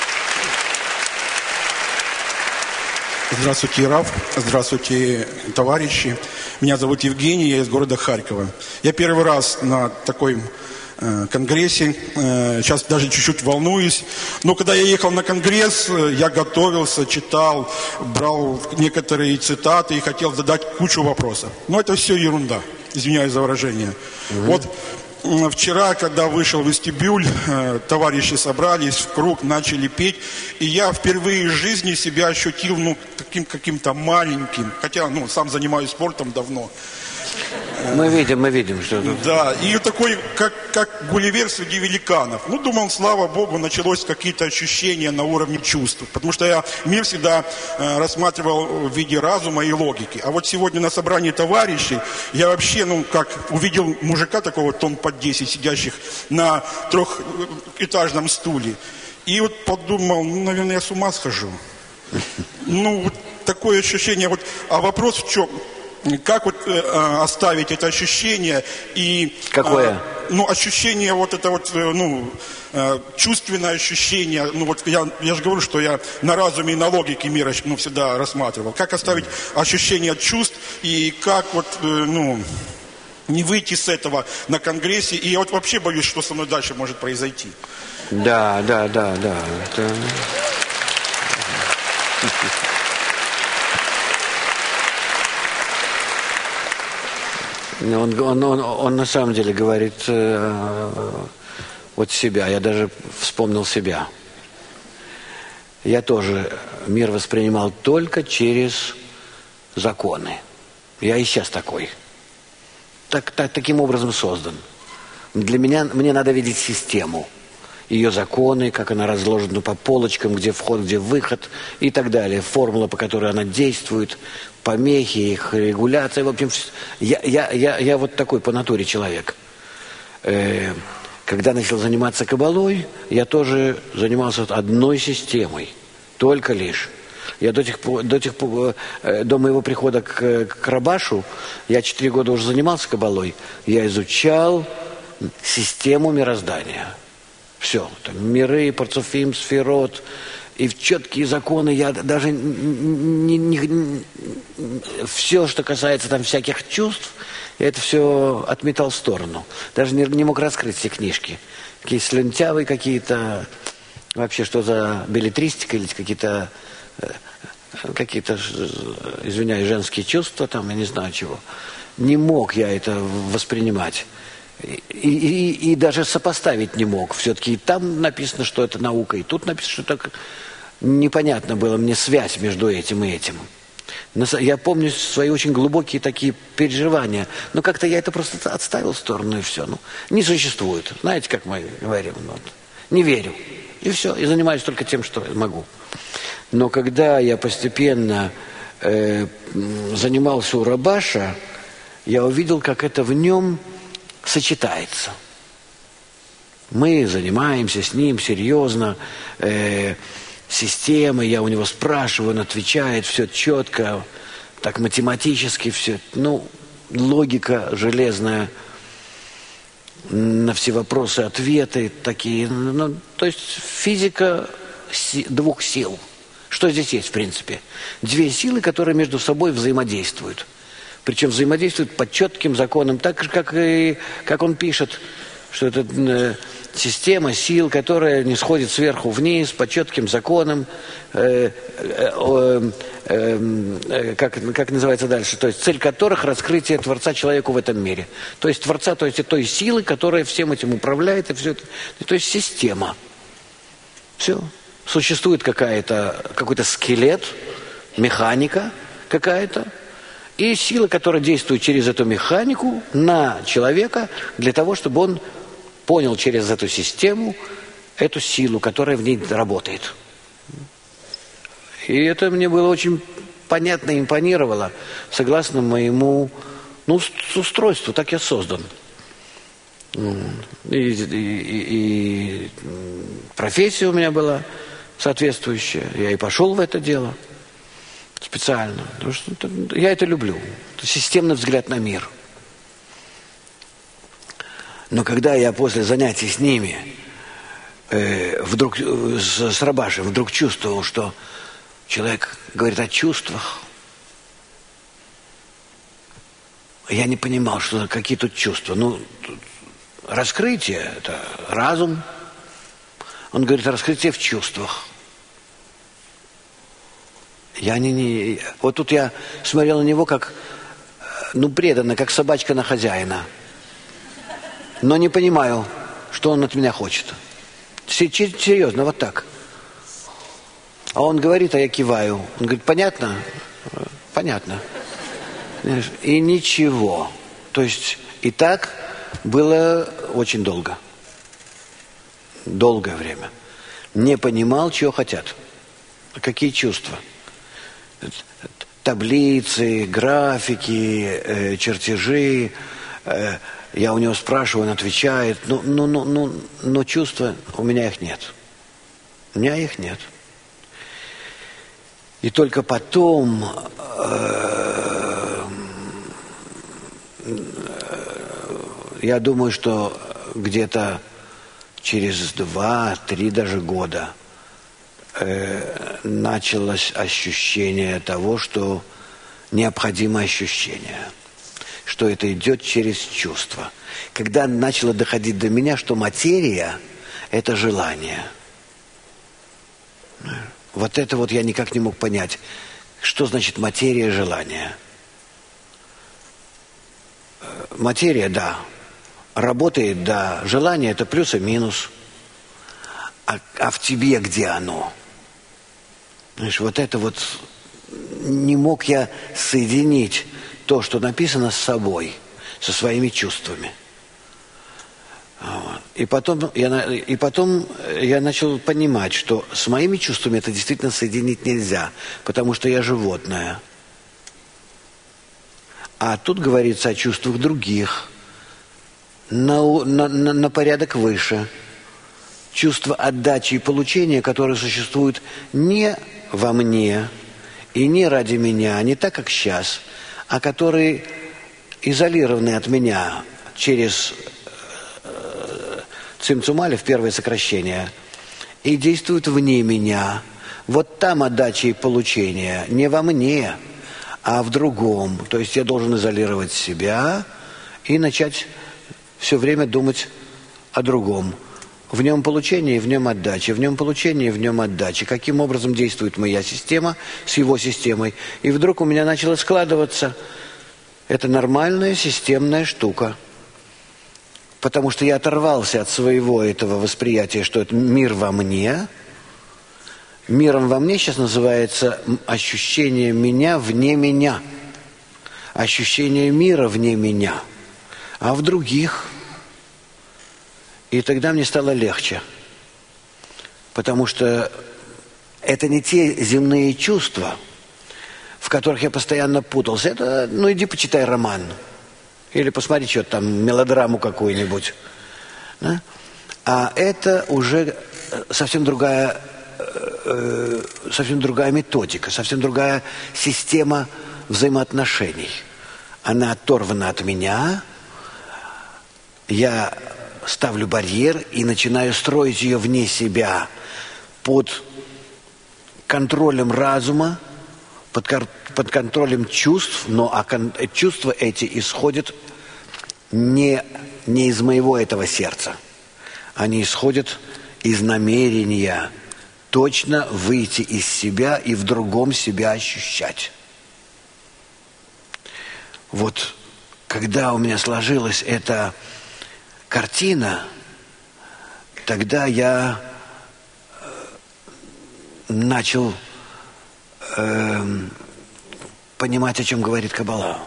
Здравствуйте, Раф. Здравствуйте, товарищи. Меня зовут Евгений, я из города Харькова. Я первый раз на такой конгрессе. Сейчас даже чуть-чуть волнуюсь. Но когда я ехал на конгресс, я готовился, читал, брал некоторые цитаты и хотел задать кучу вопросов. Но это все ерунда. Извиняюсь за выражение. Вот вчера, когда вышел в вестибюль, товарищи собрались в круг, начали петь. И я впервые в жизни себя ощутил таким каким-то маленьким. Хотя, сам занимаюсь спортом давно. Мы видим, что тут. Да, и такой, как Гулливер среди великанов. Думал, слава Богу, началось какие-то ощущения на уровне чувств. Потому что я мир всегда рассматривал в виде разума и логики. А вот сегодня на собрании товарищей я вообще, как увидел мужика такого тонн под 10, сидящих на трехэтажном стуле. И вот подумал, наверное, я с ума схожу. Такое ощущение. А вопрос в чем? Как оставить это ощущение и... Какое? Ощущение чувственное ощущение. Я же говорю, что я на разуме и на логике мира всегда рассматривал. Как оставить ощущение чувств и как не выйти с этого на конгрессе. И я вообще боюсь, что со мной дальше может произойти. Да. Это... Он на самом деле говорит от себя. Я даже вспомнил себя. Я тоже мир воспринимал только через законы. Я и сейчас такой. Таким образом создан. Мне надо видеть систему. Ее законы, как она разложена по полочкам, где вход, где выход и так далее. Формула, по которой она действует, помехи, их регуляция. В общем, я вот такой по натуре человек. Когда начал заниматься каббалой, я тоже занимался одной системой. Только лишь. Я до моего прихода к Рабашу, я 4 года уже занимался каббалой, я изучал систему мироздания. Все. Там миры, парцуфим, сферот И в четкие законы я даже все, что касается там всяких чувств, я это все отметал в сторону. Даже не мог раскрыть все книжки. Какие слюнтявые какие-то, вообще что за беллетристика или какие-то, извиняюсь, женские чувства, там, я не знаю чего. Не мог я это воспринимать. И даже сопоставить не мог. Все-таки и там написано, что это наука, и тут написано, что так непонятно было мне связь между этим и этим. Я помню свои очень глубокие такие переживания. Но как-то я это просто отставил в сторону, и все. Ну, не существует. Знаете, как мы говорим? Вот. Не верю. И все. И занимаюсь только тем, что могу. Но когда я постепенно занимался у Рабаша, я увидел, как это в нем сочетается. Мы занимаемся с ним серьезно системой, я у него спрашиваю, он отвечает, все четко, так математически все, ну, логика железная, на все вопросы ответы такие, ну, то есть физика двух сил. Что здесь есть, в принципе? Две силы, которые между собой взаимодействуют. Причем взаимодействуют по четким законам, так же, как он пишет, что это система сил, которая не сходит сверху вниз, по четким законам, как называется дальше, то есть цель которых раскрытие Творца человеку в этом мире. То есть Творца, то есть той силы, которая всем этим управляет, и все это, то есть система. Все. Существует какой-то скелет, механика какая-то, и сила, которая действует через эту механику на человека, для того, чтобы он понял через эту систему эту силу, которая в ней работает. И это мне было очень понятно, импонировало, согласно моему устройству, так я создан. И профессия у меня была соответствующая, я и пошел в это дело. Специально. Потому что я это люблю. Это системный взгляд на мир. Но когда я после занятий с ними вдруг с Рабашем вдруг чувствовал, что человек говорит о чувствах, я не понимал, что какие тут чувства. Ну, раскрытие – это разум. Он говорит, раскрытие в чувствах. Вот тут я смотрел на него как, преданно, как собачка на хозяина. Но не понимаю, что он от меня хочет. Серьезно, вот так. А он говорит, а я киваю. Он говорит, понятно? Понятно. И ничего. То есть и так было очень долго. Долгое время. Не понимал, чего хотят. Какие чувства. Таблицы, графики, чертежи. Я у него спрашиваю, он отвечает. Но чувства, у меня их нет. У меня их нет. И только потом я думаю, что где-то через 2-3 даже года началось ощущение того, что необходимое ощущение, что это идет через чувства. Когда начало доходить до меня, что материя – это желание. Вот это вот я никак не мог понять. Что значит материя, желание? Материя – да. Работает – да. Желание – это плюс и минус. А в тебе где оно? Знаешь, вот это вот не мог я соединить то, что написано, с собой, со своими чувствами. И потом я начал понимать, что с моими чувствами это действительно соединить нельзя, потому что я животное. А тут говорится о чувствах других, на порядок выше. Чувство отдачи и получения, которое существует не во мне и не ради меня, не так, как сейчас, а которые изолированы от меня через цимцум алеф, первое сокращение, и действуют вне меня, Вот там отдача и получение не во мне, а в другом. То есть я должен изолировать себя и начать все время думать о другом. В нем получение, в нем отдача, в нем получение, в нем отдача. Каким образом действует моя система с его системой. И вдруг у меня начало складываться. Это нормальная системная штука. Потому что я оторвался от своего этого восприятия, что это мир во мне. Миром во мне сейчас называется ощущение меня вне меня. Ощущение мира вне меня. А в других. И тогда мне стало легче. Потому что это не те земные чувства, в которых я постоянно путался. Это, ну, иди почитай роман. Или посмотри что-то там, мелодраму какую-нибудь. Да? А это уже совсем другая методика, совсем другая система взаимоотношений. Она оторвана от меня. Я ставлю барьер и начинаю строить ее вне себя, под контролем разума, под контролем чувств, но чувства эти исходят не из моего этого сердца. Они исходят из намерения точно выйти из себя и в другом себя ощущать. Вот когда у меня сложилась эта картина, тогда я начал понимать, о чем говорит Каббала.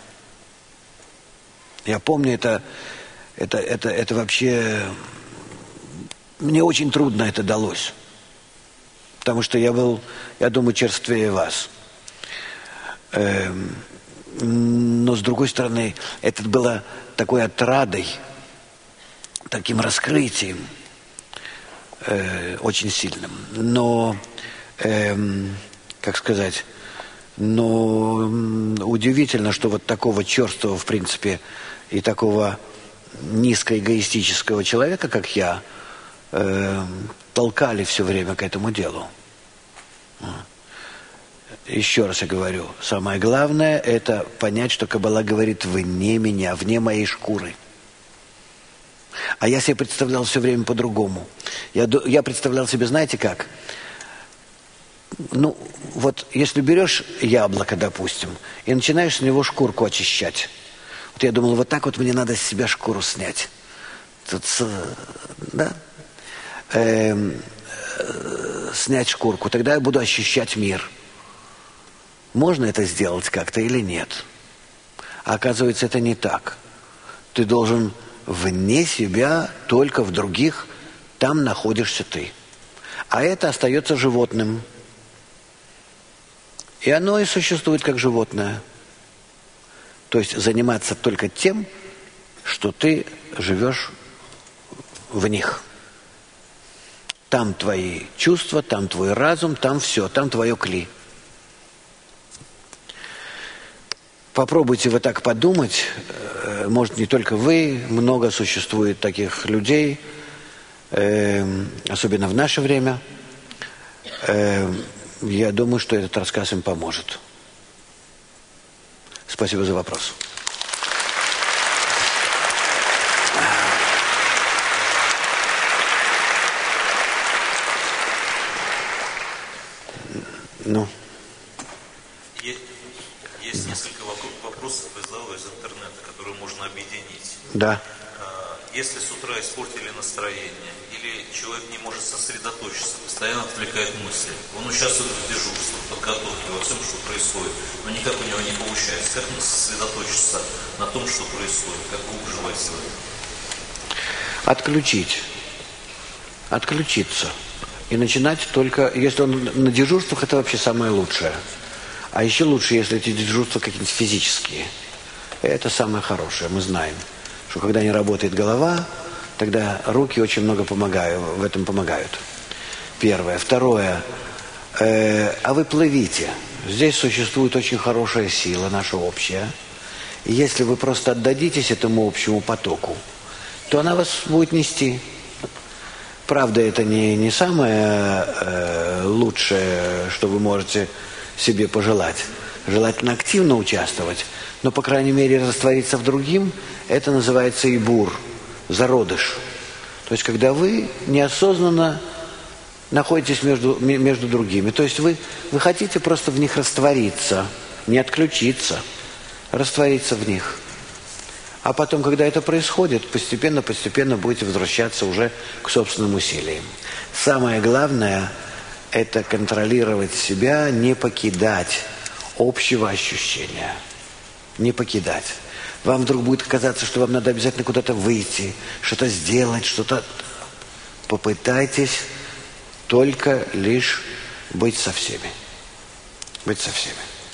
Я помню, это вообще... Мне очень трудно это далось. Потому что я думаю, черствее вас. Но, с другой стороны, это было такой отрадой, таким раскрытием очень сильным. Но, как сказать, но удивительно, что вот такого черствого, в принципе, и такого низкоэгоистического человека, как я, толкали все время к этому делу. Еще раз я говорю, самое главное – это понять, что Каббала говорит вне меня, вне моей шкуры. А я себе представлял все время по-другому. Я представлял себе, знаете как? Ну, вот если берешь яблоко, допустим, и начинаешь с него шкурку очищать. Вот я думал, вот так вот мне надо с себя шкуру снять. Тут, да? Снять шкурку, тогда я буду ощущать мир. Можно это сделать как-то или нет? А оказывается, это не так. Ты должен вне себя, только в других, там находишься ты. А это остается животным. И оно и существует как животное. То есть заниматься только тем, что ты живешь в них. Там твои чувства, там твой разум, там все, там твое кли. Попробуйте вы так подумать, может, не только вы, много существует таких людей, особенно в наше время. Я думаю, что этот рассказ им поможет. Спасибо за вопрос. Ну. Есть несколько вопросов из зала, из интернета, которые можно объединить. Да. Если с утра испортили настроение, или человек не может сосредоточиться, постоянно отвлекает мысли, он участвует в дежурстве, в подготовке, во всем, что происходит, но никак у него не получается. Как мне сосредоточиться на том, что происходит? Как глубже войти в это? Отключиться. И начинать только, если он на дежурствах, это вообще самое лучшее. А еще лучше, если эти дежурства какие-нибудь физические. Это самое хорошее, мы знаем. Что когда не работает голова, тогда руки очень много в этом помогают. Первое. Второе. А вы плывите. Здесь существует очень хорошая сила, наша общая. И если вы просто отдадитесь этому общему потоку, то она вас будет нести. правда, это не самое лучшее, что вы можете себе пожелать. Желательно активно участвовать, но, по крайней мере, раствориться в другим, это называется ибур, зародыш. То есть, когда вы неосознанно находитесь между другими. То есть, вы хотите просто в них раствориться, не отключиться, раствориться в них. А потом, когда это происходит, постепенно будете возвращаться уже к собственным усилиям. Самое главное – это контролировать себя, не покидать общего ощущения. Не покидать. Вам вдруг будет казаться, что вам надо обязательно куда-то выйти, что-то сделать, что-то... Попытайтесь только лишь быть со всеми. Быть со всеми.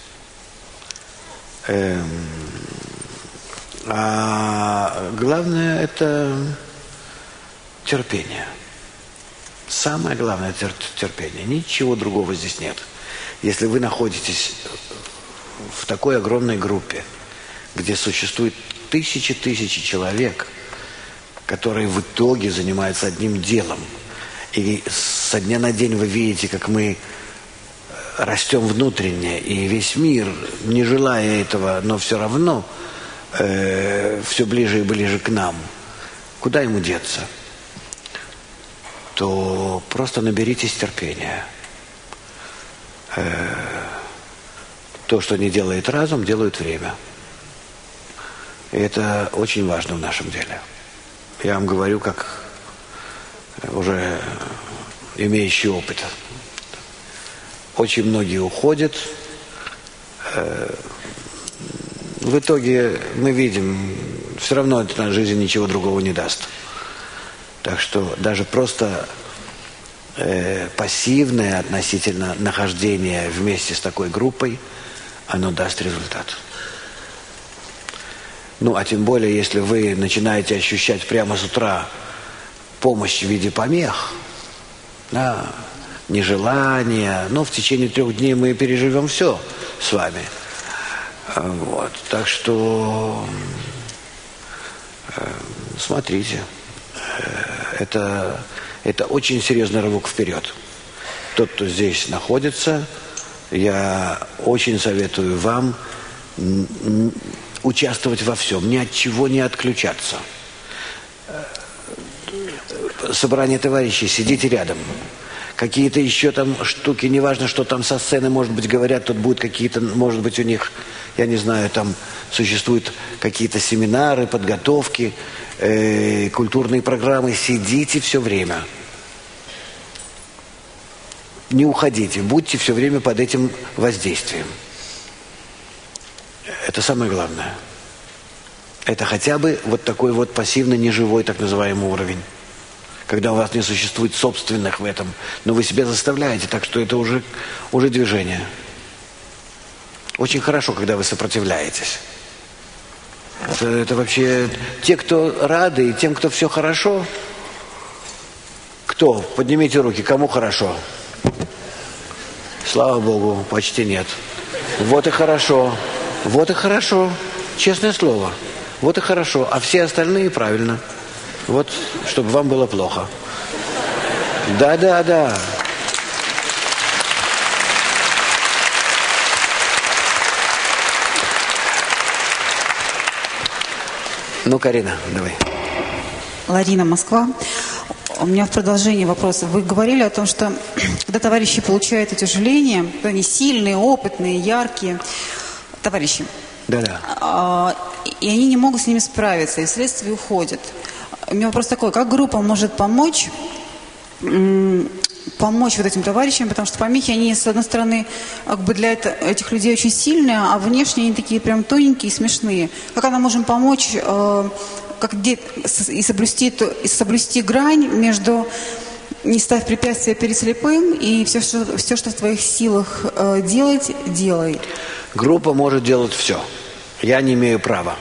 А главное – это терпение. Самое главное – это терпение. Ничего другого здесь нет. Если вы находитесь в такой огромной группе, где существует тысячи человек, которые в итоге занимаются одним делом, и со дня на день вы видите, как мы растем внутренне, и весь мир, не желая этого, но все равно все ближе и ближе к нам, куда ему деться, то просто наберитесь терпения. То, что не делает разум, делает время. И это очень важно в нашем деле. Я вам говорю, как уже имеющий опыт. Очень многие уходят. В итоге мы видим, все равно это на жизнь ничего другого не даст. Так что даже просто пассивное относительно нахождение вместе с такой группой, оно даст результат. Ну, а тем более, если вы начинаете ощущать прямо с утра помощь в виде помех, да, нежелание, в течение 3 дней мы переживем все с вами. Вот. Так что смотрите, это очень серьезный рывок вперед. Тот, кто здесь находится, я очень советую вам участвовать во всем, ни от чего не отключаться. Собрание товарищей, сидите рядом. Какие-то еще там штуки, неважно, что там со сцены, может быть, говорят, тут будут какие-то, может быть, у них, я не знаю, там существуют какие-то семинары, подготовки, культурные программы. Сидите все время. Не уходите, будьте все время под этим воздействием. Это самое главное. Это хотя бы вот такой вот пассивно-неживой так называемый уровень. Когда у вас не существует собственных в этом, но вы себя заставляете, так что это уже движение. Очень хорошо, когда вы сопротивляетесь. Это вообще те, кто рады, и тем, кто все хорошо. Кто? Поднимите руки, кому хорошо? Слава Богу, почти нет. Вот и хорошо. Вот и хорошо. Честное слово. Вот и хорошо. А все остальные правильно. Вот, чтобы вам было плохо. Да. Ну, Карина, давай. Ларина, Москва. У меня в продолжении вопроса. Вы говорили о том, что когда товарищи получают утяжеление, когда они сильные, опытные, яркие товарищи. Да. И они не могут с ними справиться, и вследствие уходят. У меня вопрос такой, как группа может помочь вот этим товарищам, потому что помехи, они, с одной стороны, как бы для этих людей очень сильные, а внешне они такие прям тоненькие и смешные. Как она можем помочь и соблюсти грань между не ставь препятствия перед слепым, и все, что в твоих силах делать, делай. Группа может делать все. Я не имею права.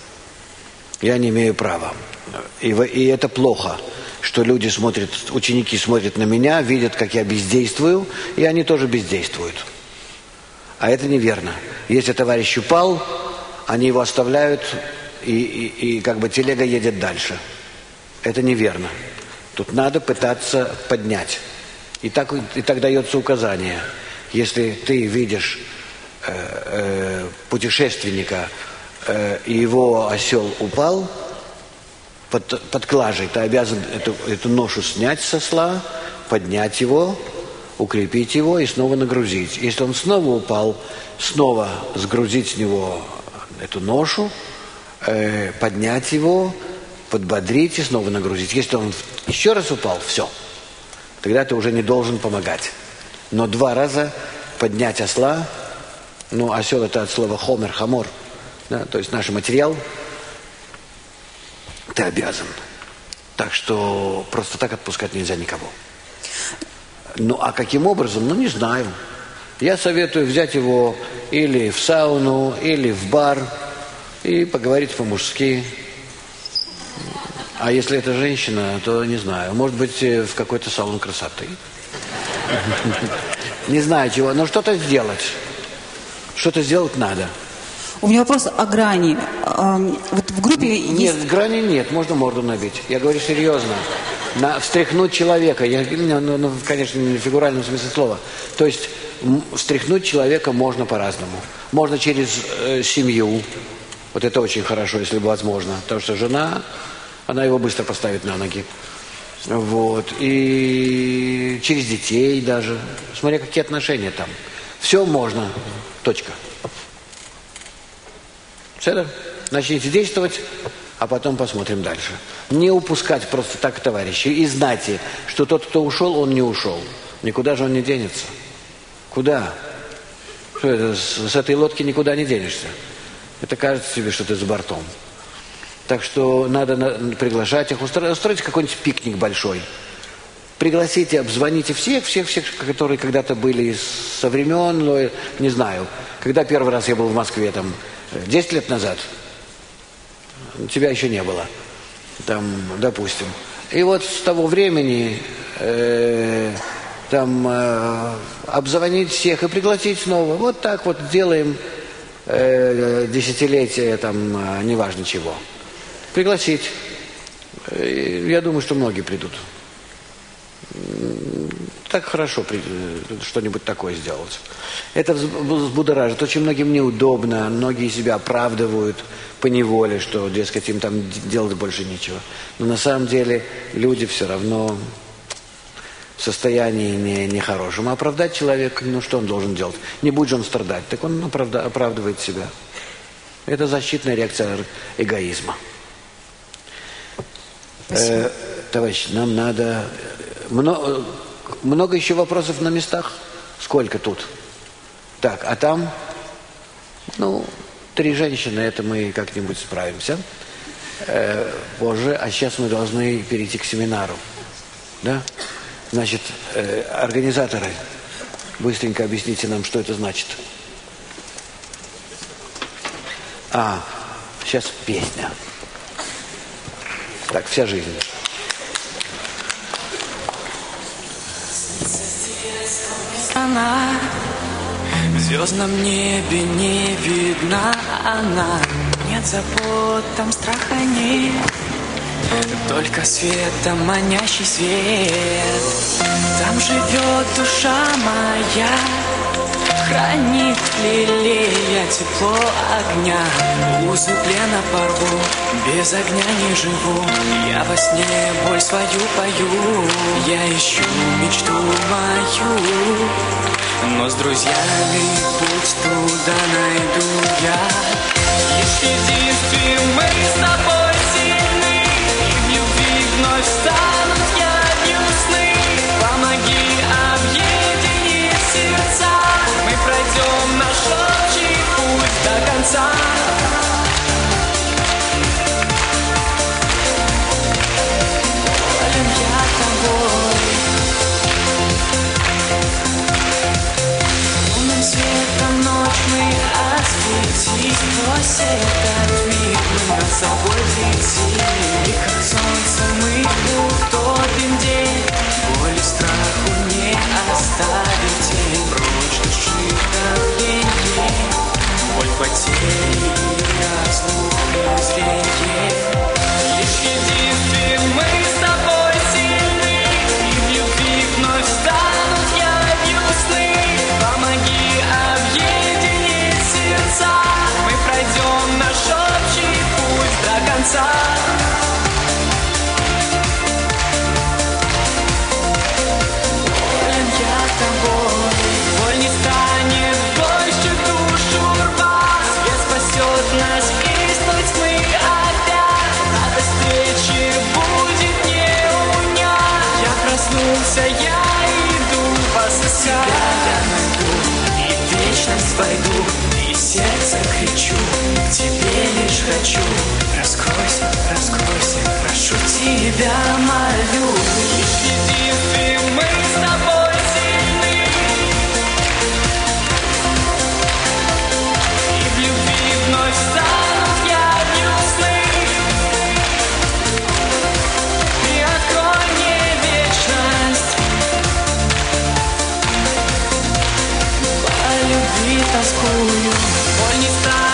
И это плохо, что люди смотрят, ученики смотрят на меня, видят, как я бездействую, и они тоже бездействуют. А это неверно. Если товарищ упал, они его оставляют, и как бы телега едет дальше. Это неверно. Тут надо пытаться поднять. И так дается указание. Если ты видишь путешественника, и его осел упал под клажей, ты обязан эту ношу снять с осла, поднять его, укрепить его и снова нагрузить. Если он снова упал, снова сгрузить с него эту ношу, поднять его, подбодрить и снова нагрузить. Если он еще раз упал, все. Тогда ты уже не должен помогать. Но 2 раза поднять осла, осел это от слова хомер, хамор, да, то есть наш материал, ты обязан. Так что просто так отпускать нельзя никого. А каким образом? Не знаю. Я советую взять его или в сауну, или в бар и поговорить по-мужски. А если это женщина, то не знаю. Может быть, в какой-то салон красоты. Не знаю чего, но что-то сделать. Что-то сделать надо. У меня вопрос о грани. Вот в группе есть... Нет, грани нет, можно морду набить. Я говорю серьезно. Встряхнуть человека. Конечно, не в фигуральном смысле слова. То есть встряхнуть человека можно по-разному. Можно через семью. Вот это очень хорошо, если возможно. Потому что жена, она его быстро поставит на ноги. Вот. И через детей даже. Смотря какие отношения там. Все можно. Точка. Все, начните действовать, а потом посмотрим дальше. Не упускать просто так товарищей. И знайте, что тот, кто ушел, он не ушел. Никуда же он не денется. Куда? Что это, с этой лодки никуда не денешься. Это кажется тебе, что ты за бортом. Так что надо приглашать их, устроить какой-нибудь пикник большой. Пригласите, обзвоните всех, которые когда-то были со времен, не знаю. Когда первый раз я был в Москве, 10 лет назад, тебя еще не было, допустим. И вот с того времени обзвонить всех и пригласить снова. Вот так вот делаем десятилетие, неважно чего. Пригласить. Я думаю, что многие придут. Так хорошо что-нибудь такое сделать. Это взбудоражит. Очень многим неудобно. Многие себя оправдывают поневоле, что, дескать, им там делать больше нечего. Но на самом деле люди все равно в состоянии нехорошем. А оправдать человека, что он должен делать? Не будет же он страдать. Так он оправдывает себя. Это защитная реакция эгоизма. Товарищи, нам надо... Много еще вопросов на местах? Сколько тут? Так, а там? 3 женщины, это мы как-нибудь справимся. Позже. А сейчас мы должны перейти к семинару. Да? Значит, организаторы, быстренько объясните нам, что это значит. Сейчас песня. Так, вся жизнь. В звездном небе не видна она. Нет забот, там страха нет. Только светом манящий свет. Там живет душа моя, хранит, лелея тепло огня. Узы плена порву, без огня не живу. Я во сне боль свою пою. Я ищу мечту мою, но с друзьями путь туда найду я. Лишь в единстве мы с тобой сильны, и в любви вновь станут явью сны. Помоги объединить сердца, мы пройдем наш общий путь до конца. Волен я тобой. Лунным светом ночь мы осветим. Сквозь этот миг мы над собой летим. И как солнце мы утопим день. Боли страху не оставить тень. Прочь души давление. Боль потери и разлуки зрение. Лишь в единстве мы с тобой сильны. вечность войду, и сердце кричу, к тебе лишь хочу. Раскройся, раскройся, прошу тебя, молю. Лишь в единстве мы с тобой сильны, и в любви вновь станут яркие сны. И открой мне вечность, по любви тоскую, боль не станет